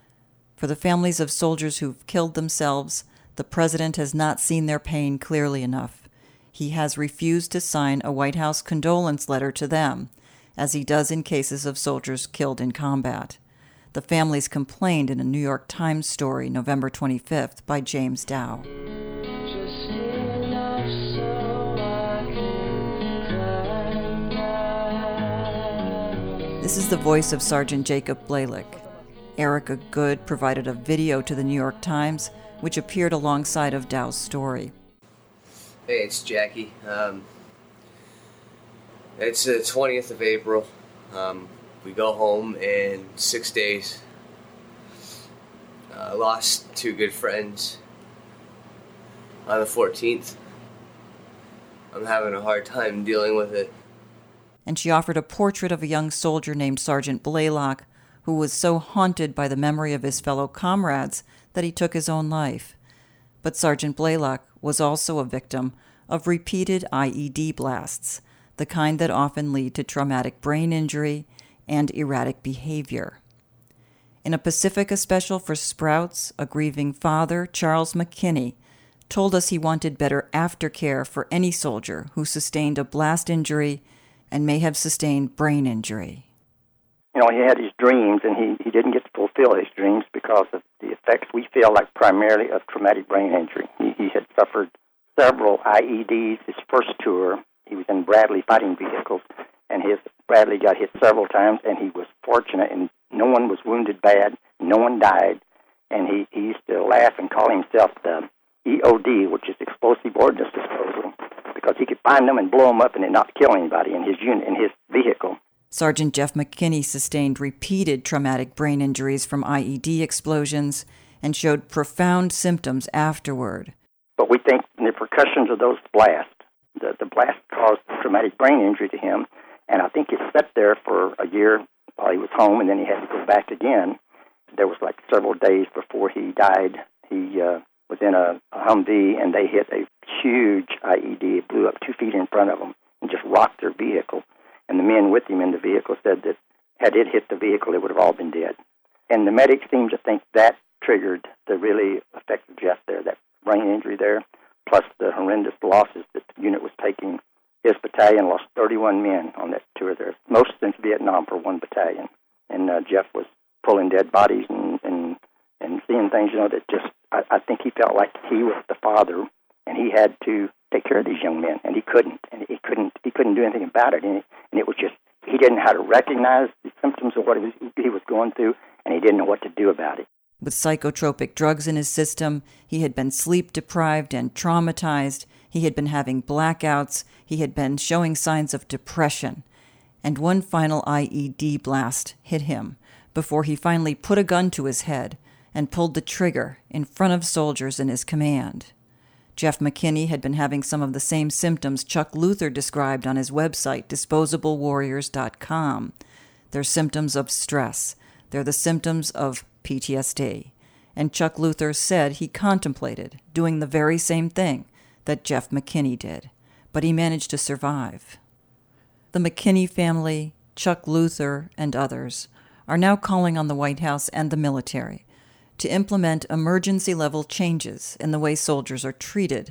Speaker 1: For the families of soldiers who've killed themselves, the president has not seen their pain clearly enough. He has refused to sign a White House condolence letter to them, as he does in cases of soldiers killed in combat. The families complained in a New York Times story, November twenty-fifth, by James Dow. This is the voice of Sergeant Jacob Blalik. Erica Good provided a video to the New York Times, which appeared alongside of Dow's story.
Speaker 3: Hey, it's Jackie. Um, it's the twentieth of April. Um, we go home in six days. I uh, lost two good friends on the fourteenth. I'm having a hard time dealing with it.
Speaker 1: And she offered a portrait of a young soldier named Sergeant Blalock, who was so haunted by the memory of his fellow comrades that he took his own life. But Sergeant Blalock was also a victim of repeated I E D blasts, the kind that often lead to traumatic brain injury and erratic behavior. In a Pacifica special for Sprouts, a grieving father, Charles McKinney, told us he wanted better aftercare for any soldier who sustained a blast injury and may have sustained brain injury.
Speaker 4: You know, he had his dreams, and he, he didn't get to fulfill his dreams because of the effects we feel like primarily of traumatic brain injury. He, he had suffered several I E Ds. His first tour, he was in Bradley fighting vehicles, and his Bradley got hit several times, and he was fortunate, and no one was wounded bad, no one died, and he, he used to laugh and call himself the E O D, which is Explosive Ordnance Disposal, because he could find them and blow them up and then not kill anybody in his unit, in his vehicle.
Speaker 1: Sergeant Jeff McKinney sustained repeated traumatic brain injuries from I E D explosions and showed profound symptoms afterward.
Speaker 4: But we think the repercussions of those blasts, the, the blast caused traumatic brain injury to him, and I think it sat there for a year while he was home, and then he had to go back again. There was like several days before he died. He uh, was in a, a Humvee, and they hit a huge I E D. It blew up two feet in front of them and just rocked their vehicle. And the men with him in the vehicle said that had it hit the vehicle, it would have all been dead. And the medics seemed to think that triggered the really effective Jeff there, that brain injury there, plus the horrendous losses that the unit was taking. His battalion lost thirty-one men on that tour there, most since Vietnam for one battalion. And uh, Jeff was pulling dead bodies and, and, and seeing things, you know, that just, I, I think he felt like he was the father, and he had to take care of these young men, and he couldn't, and he couldn't, he couldn't do anything about it, and it, and it was just, he didn't know how to recognize the symptoms of what he was, he was going through, and he didn't know what to do about it.
Speaker 1: With psychotropic drugs in his system, he had been sleep-deprived and traumatized. He had been having blackouts. He had been showing signs of depression. And one final I E D blast hit him before he finally put a gun to his head and pulled the trigger in front of soldiers in his command. Jeff McKinney had been having some of the same symptoms Chuck Luther described on his website, disposable warriors dot com. They're symptoms of stress. They're the symptoms of P T S D. And Chuck Luther said he contemplated doing the very same thing that Jeff McKinney did, but he managed to survive. The McKinney family, Chuck Luther, and others are now calling on the White House and the military to implement emergency-level changes in the way soldiers are treated.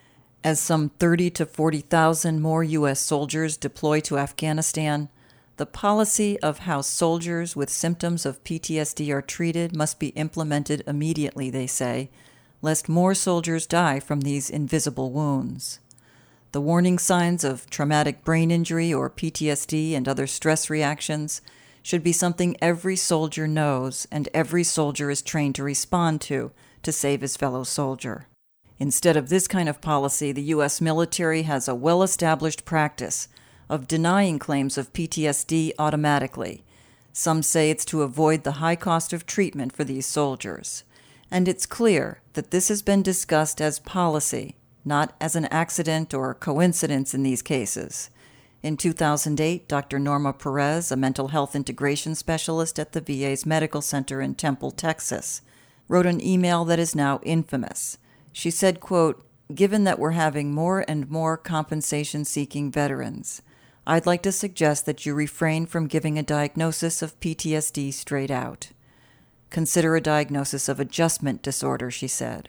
Speaker 1: As some thirty to forty thousand more U S soldiers deploy to Afghanistan, the policy of how soldiers with symptoms of P T S D are treated must be implemented immediately, they say, lest more soldiers die from these invisible wounds. The warning signs of traumatic brain injury or P T S D and other stress reactions should be something every soldier knows and every soldier is trained to respond to to save his fellow soldier. Instead of this kind of policy, the U S military has a well-established practice of denying claims of P T S D automatically. Some say it's to avoid the high cost of treatment for these soldiers. And it's clear that this has been discussed as policy, not as an accident or coincidence in these cases. In two thousand eight, Doctor Norma Perez, a mental health integration specialist at the V A's Medical Center in Temple, Texas, wrote an email that is now infamous. She said, quote, "Given that we're having more and more compensation-seeking veterans, I'd like to suggest that you refrain from giving a diagnosis of P T S D straight out. Consider a diagnosis of adjustment disorder," she said.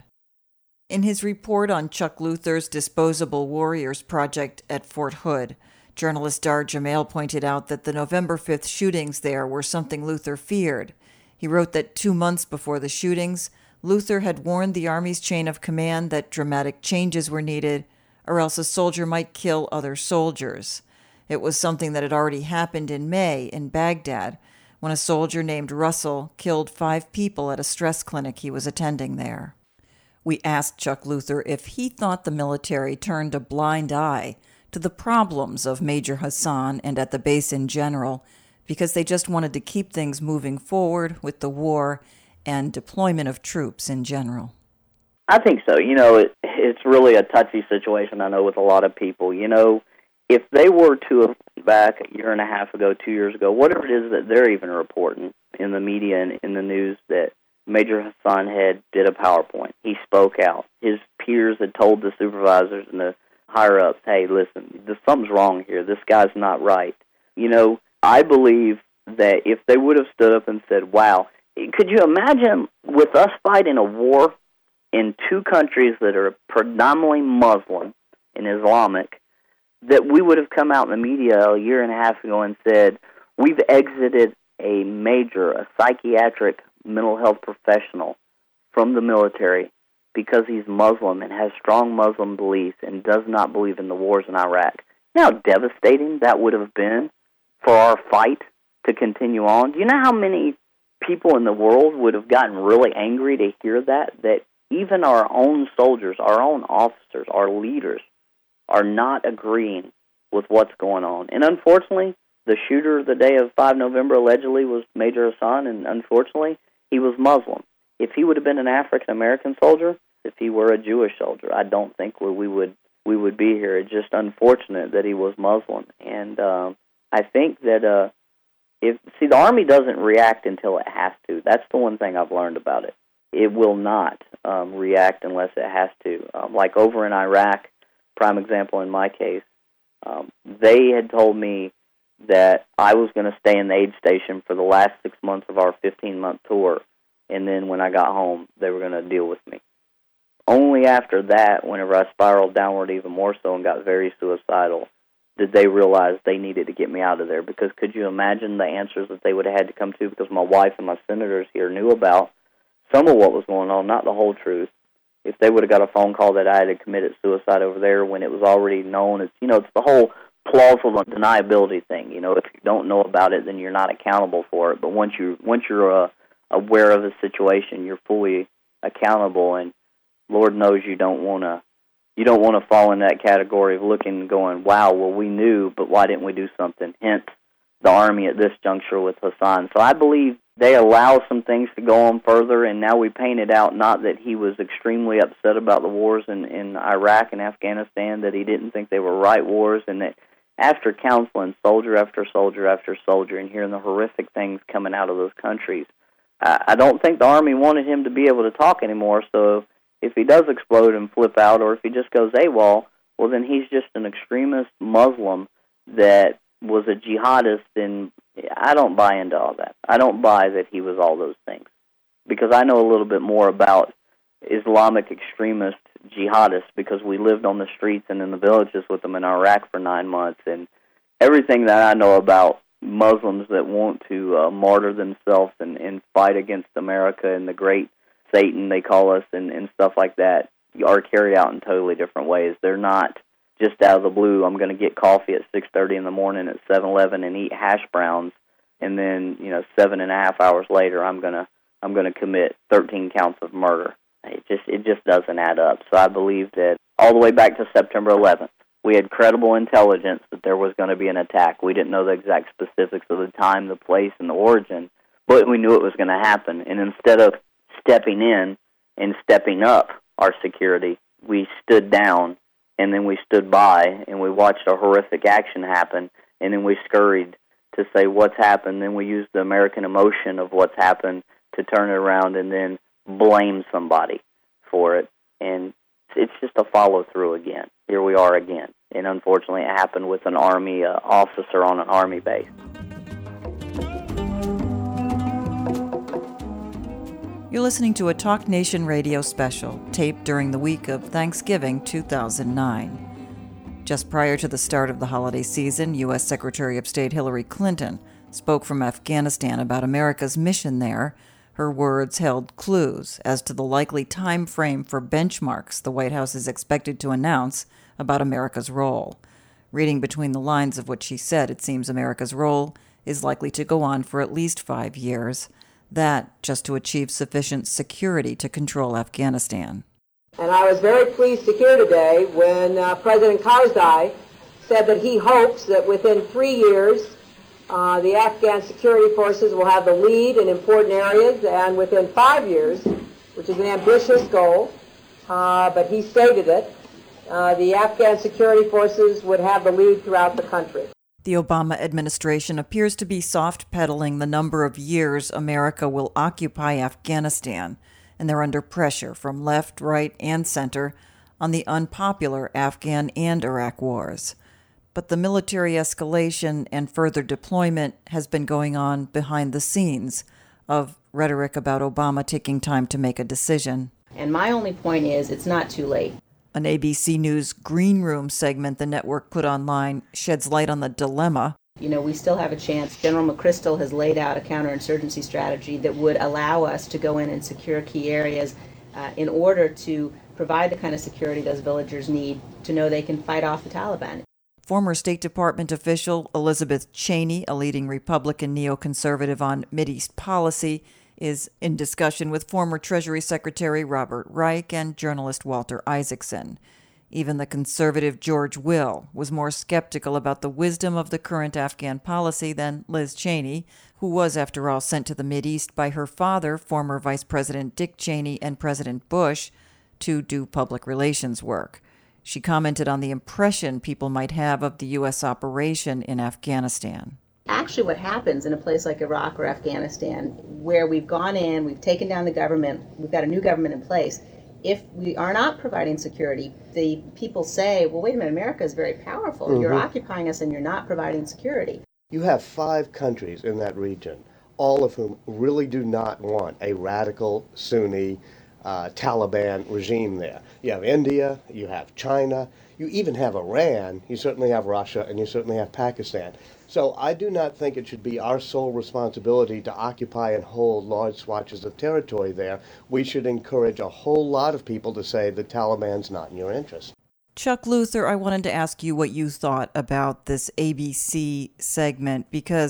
Speaker 1: In his report on Chuck Luther's Disposable Warriors project at Fort Hood, journalist Dar Jamail pointed out that the November fifth shootings there were something Luther feared. He wrote that two months before the shootings, Luther had warned the Army's chain of command that dramatic changes were needed, or else a soldier might kill other soldiers. It was something that had already happened in May in Baghdad, when a soldier named Russell killed five people at a stress clinic he was attending there. We asked Chuck Luther if he thought the military turned a blind eye to the problems of Major Hassan and at the base in general, because they just wanted to keep things moving forward with the war and deployment of troops in general.
Speaker 2: I think so. You know, it, it's really a touchy situation, I know, with a lot of people. You know, if they were to have back a year and a half ago, two years ago, whatever it is that they're even reporting in the media and in the news that Major Hassan had did a PowerPoint. He spoke out. His peers had told the supervisors and the higher-ups, hey, listen, this, something's wrong here. This guy's not right. You know, I believe that if they would have stood up and said, wow, could you imagine with us fighting a war in two countries that are predominantly Muslim and Islamic, that we would have come out in the media a year and a half ago and said, we've exited a major, a psychiatric mental health professional from the military because he's Muslim and has strong Muslim beliefs and does not believe in the wars in Iraq. You know how devastating that would have been for our fight to continue on? Do you know how many people in the world would have gotten really angry to hear that, that even our own soldiers, our own officers, our leaders are not agreeing with what's going on? And unfortunately, the shooter the day of the fifth of November allegedly was Major Hassan, and unfortunately, he was Muslim. If he would have been an African-American soldier, if he were a Jewish soldier, I don't think we would we would be here. It's just unfortunate that he was Muslim. And um, I think that, uh, if see, the Army doesn't react until it has to. That's the one thing I've learned about it. It will not um, react unless it has to. Um, like over in Iraq, prime example in my case, um, they had told me that I was going to stay in the aid station for the last six months of our fifteen-month tour, and then when I got home, they were going to deal with me. Only after that, whenever I spiraled downward even more so and got very suicidal, did they realize they needed to get me out of there. Because could you imagine the answers that they would have had to come to? Because my wife and my senators here knew about some of what was going on, not the whole truth. If they would have got a phone call that I had committed suicide over there when it was already known, it's, you know, it's the whole plausible deniability thing. You know, if you don't know about it, then you're not accountable for it. But once you once you're uh, aware of the situation. You're fully accountable, and Lord knows you don't want to you don't want to fall in that category of looking and going, wow, well, we knew, but why didn't we do something? Hence, the Army at this juncture with Hassan. So I believe they allow some things to go on further, and now we paint it out not that he was extremely upset about the wars in, in Iraq and Afghanistan, that he didn't think they were right wars, and that after counseling soldier after soldier after soldier and hearing the horrific things coming out of those countries, I, I don't think the Army wanted him to be able to talk anymore. So if he does explode and flip out, or if he just goes AWOL, well, then he's just an extremist Muslim that was a jihadist, and I don't buy into all that. I don't buy that he was all those things, because I know a little bit more about Islamic extremist jihadists because we lived on the streets and in the villages with them in Iraq for nine months, and everything that I know about Muslims that want to uh, martyr themselves and, and fight against America and the great Satan, they call us, and, and stuff like that, are carried out in totally different ways. They're not just out of the blue, I'm going to get coffee at six thirty in the morning at seven eleven and eat hash browns, and then, you know, seven and a half hours later, I'm going to I'm going to commit thirteen counts of murder. It just it just doesn't add up. So I believe that all the way back to September eleventh, we had credible intelligence that there was going to be an attack. We didn't know the exact specifics of the time, the place, and the origin, but we knew it was going to happen. And instead of stepping in and stepping up our security, we stood down, and then we stood by, and we watched a horrific action happen, and then we scurried to say what's happened. Then we used the American emotion of what's happened to turn it around and then blame somebody for it. And it's just a follow-through again. Here we are again. And unfortunately, it happened with an Army uh, officer on an Army base.
Speaker 1: You're listening to a Talk Nation radio special taped during the week of Thanksgiving two thousand nine. Just prior to the start of the holiday season, U S Secretary of State Hillary Clinton spoke from Afghanistan about America's mission there. Her words held clues as to the likely time frame for benchmarks the White House is expected to announce about America's role. Reading between the lines of what she said, it seems America's role is likely to go on for at least five years. That just to achieve sufficient security to control Afghanistan.
Speaker 5: And I was very pleased to hear today when uh, President Karzai said that he hopes that within three years uh, the Afghan security forces will have the lead in important areas, and within five years, which is an ambitious goal, uh, but he stated it, uh, the Afghan security forces would have the lead throughout the country.
Speaker 1: The Obama administration appears to be soft-pedaling the number of years America will occupy Afghanistan, and they're under pressure from left, right, and center on the unpopular Afghan and Iraq wars. But the military escalation and further deployment has been going on behind the scenes of rhetoric about Obama taking time to make a decision.
Speaker 6: And my only point is it's not too late.
Speaker 1: An A B C News Green Room segment the network put online sheds light on the dilemma.
Speaker 6: You know, we still have a chance. General McChrystal has laid out a counterinsurgency strategy that would allow us to go in and secure key areas uh, in order to provide the kind of security those villagers need to know they can fight off the Taliban.
Speaker 1: Former State Department official Elizabeth Cheney, a leading Republican neoconservative on Mideast policy, is in discussion with former Treasury Secretary Robert Reich and journalist Walter Isaacson. Even the conservative George Will was more skeptical about the wisdom of the current Afghan policy than Liz Cheney, who was, after all, sent to the Mideast by her father, former Vice President Dick Cheney, and President Bush to do public relations work. She commented on the impression people might have of the U S operation in Afghanistan.
Speaker 6: Actually, what happens in a place like Iraq or Afghanistan, where we've gone in, we've taken down the government, we've got a new government in place, if we are not providing security, the people say, well, wait a minute, America is very powerful. Mm-hmm. You're occupying us and you're not providing security.
Speaker 7: You have five countries in that region, all of whom really do not want a radical Sunni uh, Taliban regime there. You have India, you have China, you even have Iran, you certainly have Russia, and you certainly have Pakistan. So I do not think it should be our sole responsibility to occupy and hold large swatches of territory there. We should encourage a whole lot of people to say the Taliban's not in your interest.
Speaker 1: Chuck Luther, I wanted to ask you what you thought about this A B C segment, because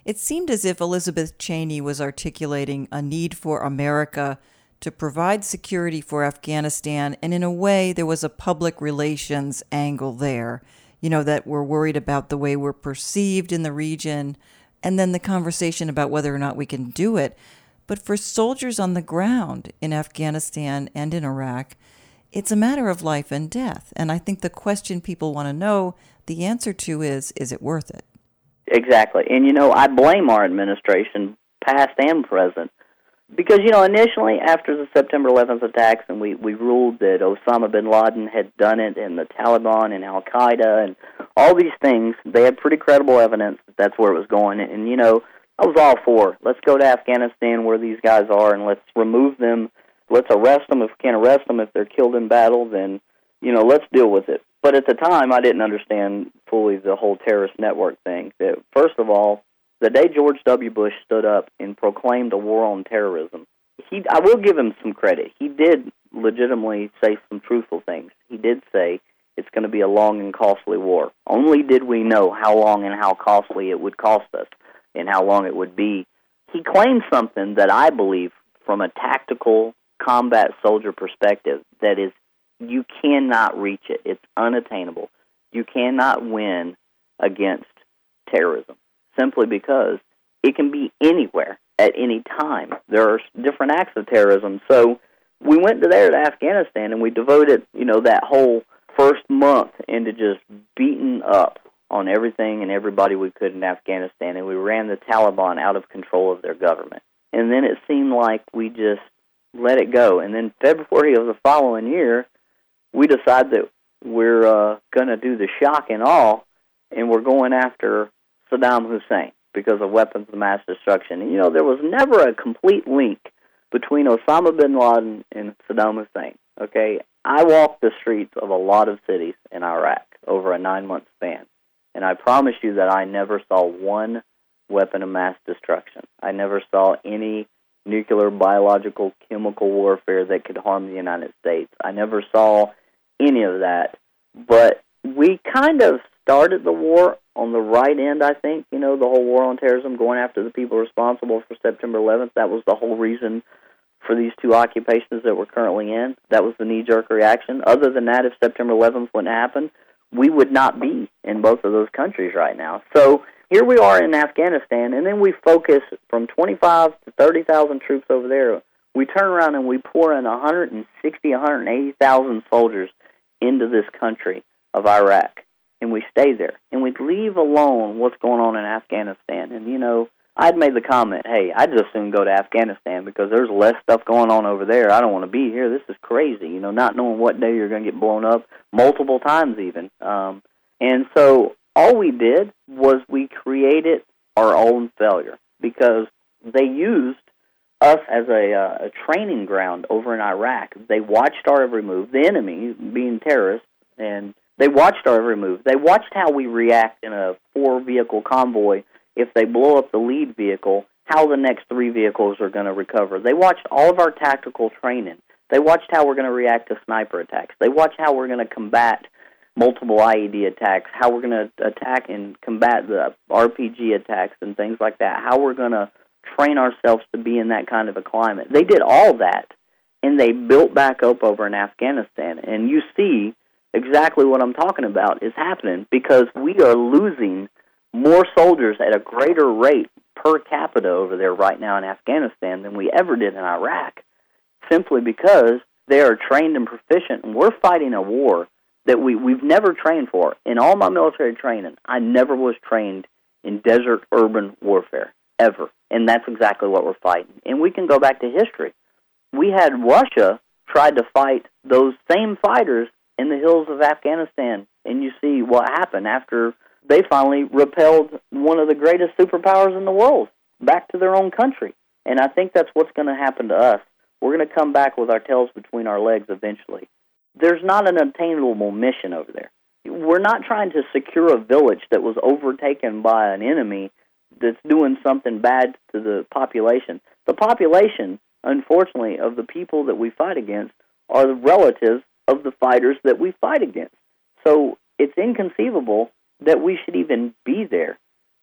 Speaker 1: It seemed as if Elizabeth Cheney was articulating a need for America to provide security for Afghanistan, and in a way there was a public relations angle there, you know, that we're worried about the way we're perceived in the region, and then the conversation about whether or not we can do it. But for soldiers on the ground in Afghanistan and in Iraq, it's a matter of life and death. And I think the question people want to know the answer to is, is it worth it?
Speaker 2: Exactly. And, you know, I blame our administration, past and present, because, you know, initially after the September eleventh attacks and we, we ruled that Osama bin Laden had done it and the Taliban and Al-Qaeda and all these things, they had pretty credible evidence that that's where it was going. And, you know, I was all for, let's go to Afghanistan where these guys are and let's remove them. Let's arrest them. If we can't arrest them, if they're killed in battle, then, you know, let's deal with it. But at the time, I didn't understand fully the whole terrorist network thing. That, first of all, the day George W. Bush stood up and proclaimed a war on terrorism, he, I will give him some credit. He did legitimately say some truthful things. He did say it's going to be a long and costly war. Only did we know how long and how costly it would cost us and how long it would be. He claimed something that I believe, from a tactical combat soldier perspective, that is, you cannot reach it. It's unattainable. You cannot win against terrorism simply because it can be anywhere at any time. There are different acts of terrorism. So we went to there to Afghanistan and we devoted, you know, that whole first month into just beating up on everything and everybody we could in Afghanistan, and we ran the Taliban out of control of their government. And then it seemed like we just let it go. And then February of the following year, we decide that we're uh, going to do the shock and awe, and we're going after Saddam Hussein because of weapons of mass destruction. And, you know, there was never a complete link between Osama bin Laden and Saddam Hussein, okay? I walked the streets of a lot of cities in Iraq over a nine-month span, and I promise you that I never saw one weapon of mass destruction. I never saw any nuclear, biological, chemical warfare that could harm the United States. I never saw any of that. But we kind of started the war on the right end, I think. You know, the whole war on terrorism, going after the people responsible for September eleventh. That was the whole reason for these two occupations that we're currently in. That was the knee-jerk reaction. Other than that, if September eleventh wouldn't happen, we would not be in both of those countries right now. So here we are in Afghanistan, and then we focus from twenty-five to thirty thousand troops over there. We turn around and we pour in one hundred sixty, one hundred eighty thousand soldiers into this country of Iraq, and we stay there. And we leave alone what's going on in Afghanistan. And, you know, I'd made the comment, hey, I'd just soon go to Afghanistan because there's less stuff going on over there. I don't want to be here. This is crazy, you know, not knowing what day you're going to get blown up multiple times even. Um, and so all we did was we created our own failure because they used us as a, uh, a training ground over in Iraq. They watched our every move, the enemy being terrorists, and they watched our every move. They watched how we react in a four-vehicle convoy. If they blow up the lead vehicle, how the next three vehicles are going to recover. They watched all of our tactical training. They watched how we're going to react to sniper attacks. They watched how we're going to combat multiple I E D attacks, how we're going to attack and combat the R P G attacks and things like that, how we're going to train ourselves to be in that kind of a climate. They did all that, and they built back up over in Afghanistan. And you see exactly what I'm talking about is happening because we are losing more soldiers at a greater rate per capita over there right now in Afghanistan than we ever did in Iraq, simply because they are trained and proficient, and we're fighting a war that we, we've never trained for. In all my military training, I never was trained in desert urban warfare, ever. And that's exactly what we're fighting. And we can go back to history. We had Russia tried to fight those same fighters in the hills of Afghanistan, and you see what happened after they finally repelled one of the greatest superpowers in the world back to their own country. And I think that's what's going to happen to us. We're going to come back with our tails between our legs eventually. There's not an attainable mission over there. We're not trying to secure a village that was overtaken by an enemy that's doing something bad to the population. The population, unfortunately, of the people that we fight against are the relatives of the fighters that we fight against. So it's inconceivable that we should even be there.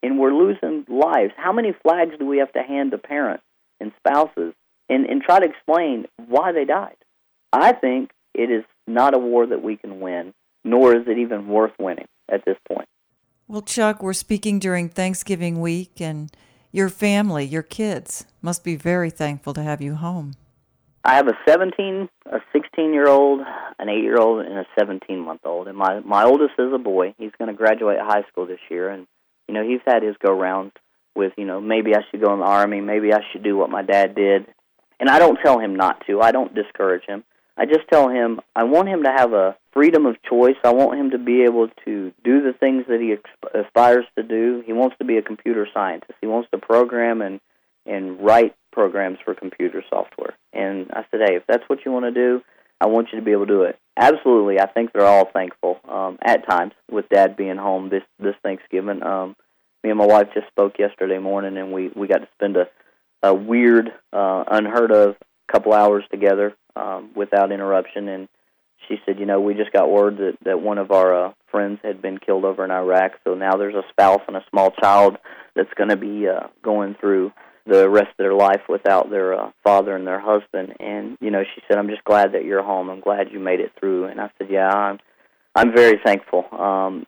Speaker 2: and we're losing lives. How many flags do we have to hand to parents and spouses and, and try to explain why they died? I think it is not a war that we can win, nor is it even worth winning at this point.
Speaker 1: Well, Chuck, we're speaking during Thanksgiving week, and your family, your kids, must be very thankful to have you home.
Speaker 2: I have a seventeen, a sixteen-year-old, an eight-year-old, and a seventeen-month-old. And my, my oldest is a boy. He's going to graduate high school this year. And, you know, he's had his go-rounds with, you know, maybe I should go in the Army, maybe I should do what my dad did. And I don't tell him not to. I don't discourage him. I just tell him I want him to have a freedom of choice. I want him to be able to do the things that he exp- aspires to do. He wants to be a computer scientist. He wants to program and, and write programs for computer software. And I said, hey, if that's what you want to do, I want you to be able to do it. Absolutely, I think they're all thankful um, at times with Dad being home this, this Thanksgiving. Um, me and my wife just spoke yesterday morning, and we, we got to spend a, a weird, uh, unheard of couple hours together um, without interruption. And she said, you know, we just got word that, that one of our uh, friends had been killed over in Iraq, so now there's a spouse and a small child that's going to be uh, going through the rest of their life without their uh, father and their husband. And, you know, she said, I'm just glad that you're home. I'm glad you made it through. And I said, yeah, I'm I'm very thankful. Um,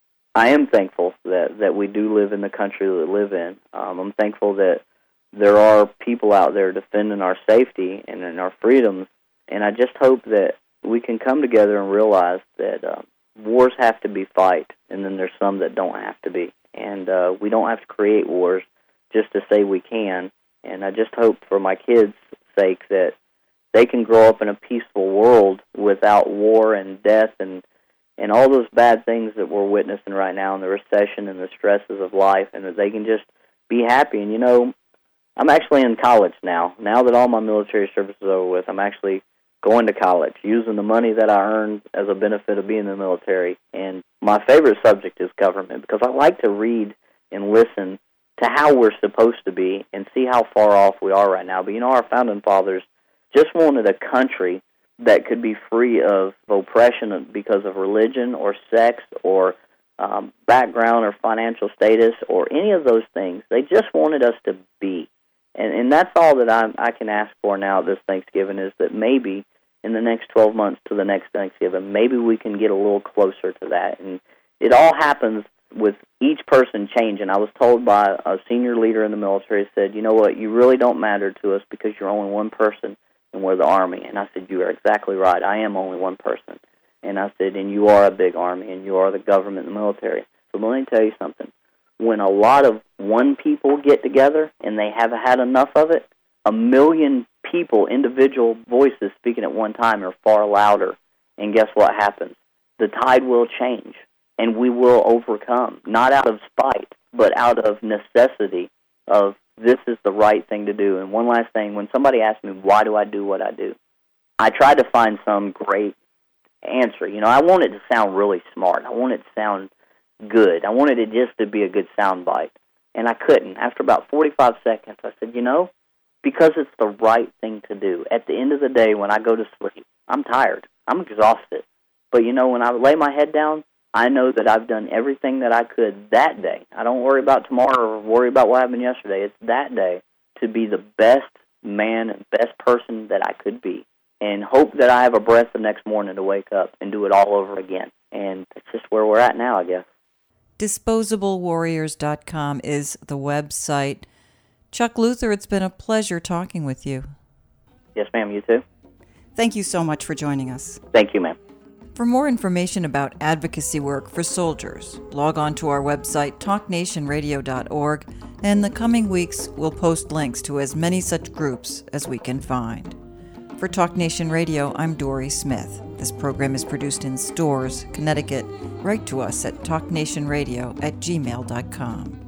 Speaker 2: I am thankful that, that we do live in the country that we live in. Um, I'm thankful that there are people out there defending our safety and, and our freedoms. And I just hope that we can come together and realize that uh, wars have to be fought, and then there's some that don't have to be. And uh, we don't have to create wars just to say we can. And I just hope for my kids' sake that they can grow up in a peaceful world without war and death and, and all those bad things that we're witnessing right now in the recession and the stresses of life, and that they can just be happy. And, you know, I'm actually in college now. Now that all my military service is over with, I'm actually going to college, using the money that I earned as a benefit of being in the military. And my favorite subject is government, because I like to read and listen to how we're supposed to be and see how far off we are right now. But, you know, our founding fathers just wanted a country that could be free of oppression because of religion or sex or um, background or financial status or any of those things. They just wanted us to be. And, and that's all that I'm, I can ask for now this Thanksgiving, is that maybe in the next twelve months to the next Thanksgiving, maybe we can get a little closer to that. And it all happens with each person changing. I was told by a senior leader in the military, said, you know what, you really don't matter to us because you're only one person and we're the Army. And I said, you are exactly right. I am only one person. And I said, and you are a big Army, and you are the government and the military. So let me tell you something. When a lot of one people get together and they have had enough of it, a million people, individual voices speaking at one time are far louder. And guess what happens? The tide will change, and we will overcome, not out of spite, but out of necessity of this is the right thing to do. And one last thing, when somebody asks me, why do I do what I do? I try to find some great answer. You know, I want it to sound really smart. I want it to sound good. I wanted it just to be a good sound bite. And I couldn't. After about forty-five seconds, I said, you know, because it's the right thing to do. At the end of the day, when I go to sleep, I'm tired. I'm exhausted. But, you know, when I lay my head down, I know that I've done everything that I could that day. I don't worry about tomorrow or worry about what happened yesterday. It's that day to be the best man and best person that I could be, and hope that I have a breath the next morning to wake up and do it all over again. And that's just where we're at now, I guess.
Speaker 1: disposable warriors dot com is the website. Chuck Luther, it's been a pleasure talking with you.
Speaker 2: Yes, ma'am, you too.
Speaker 1: Thank you so much for joining us.
Speaker 2: Thank you, ma'am.
Speaker 1: For more information about advocacy work for soldiers, log on to our website, talk nation radio dot org, and in the coming weeks we'll post links to as many such groups as we can find. For Talk Nation Radio, I'm Dory Smith. This program is produced in Storrs, Connecticut. Write to us at talk nation radio at gmail dot com.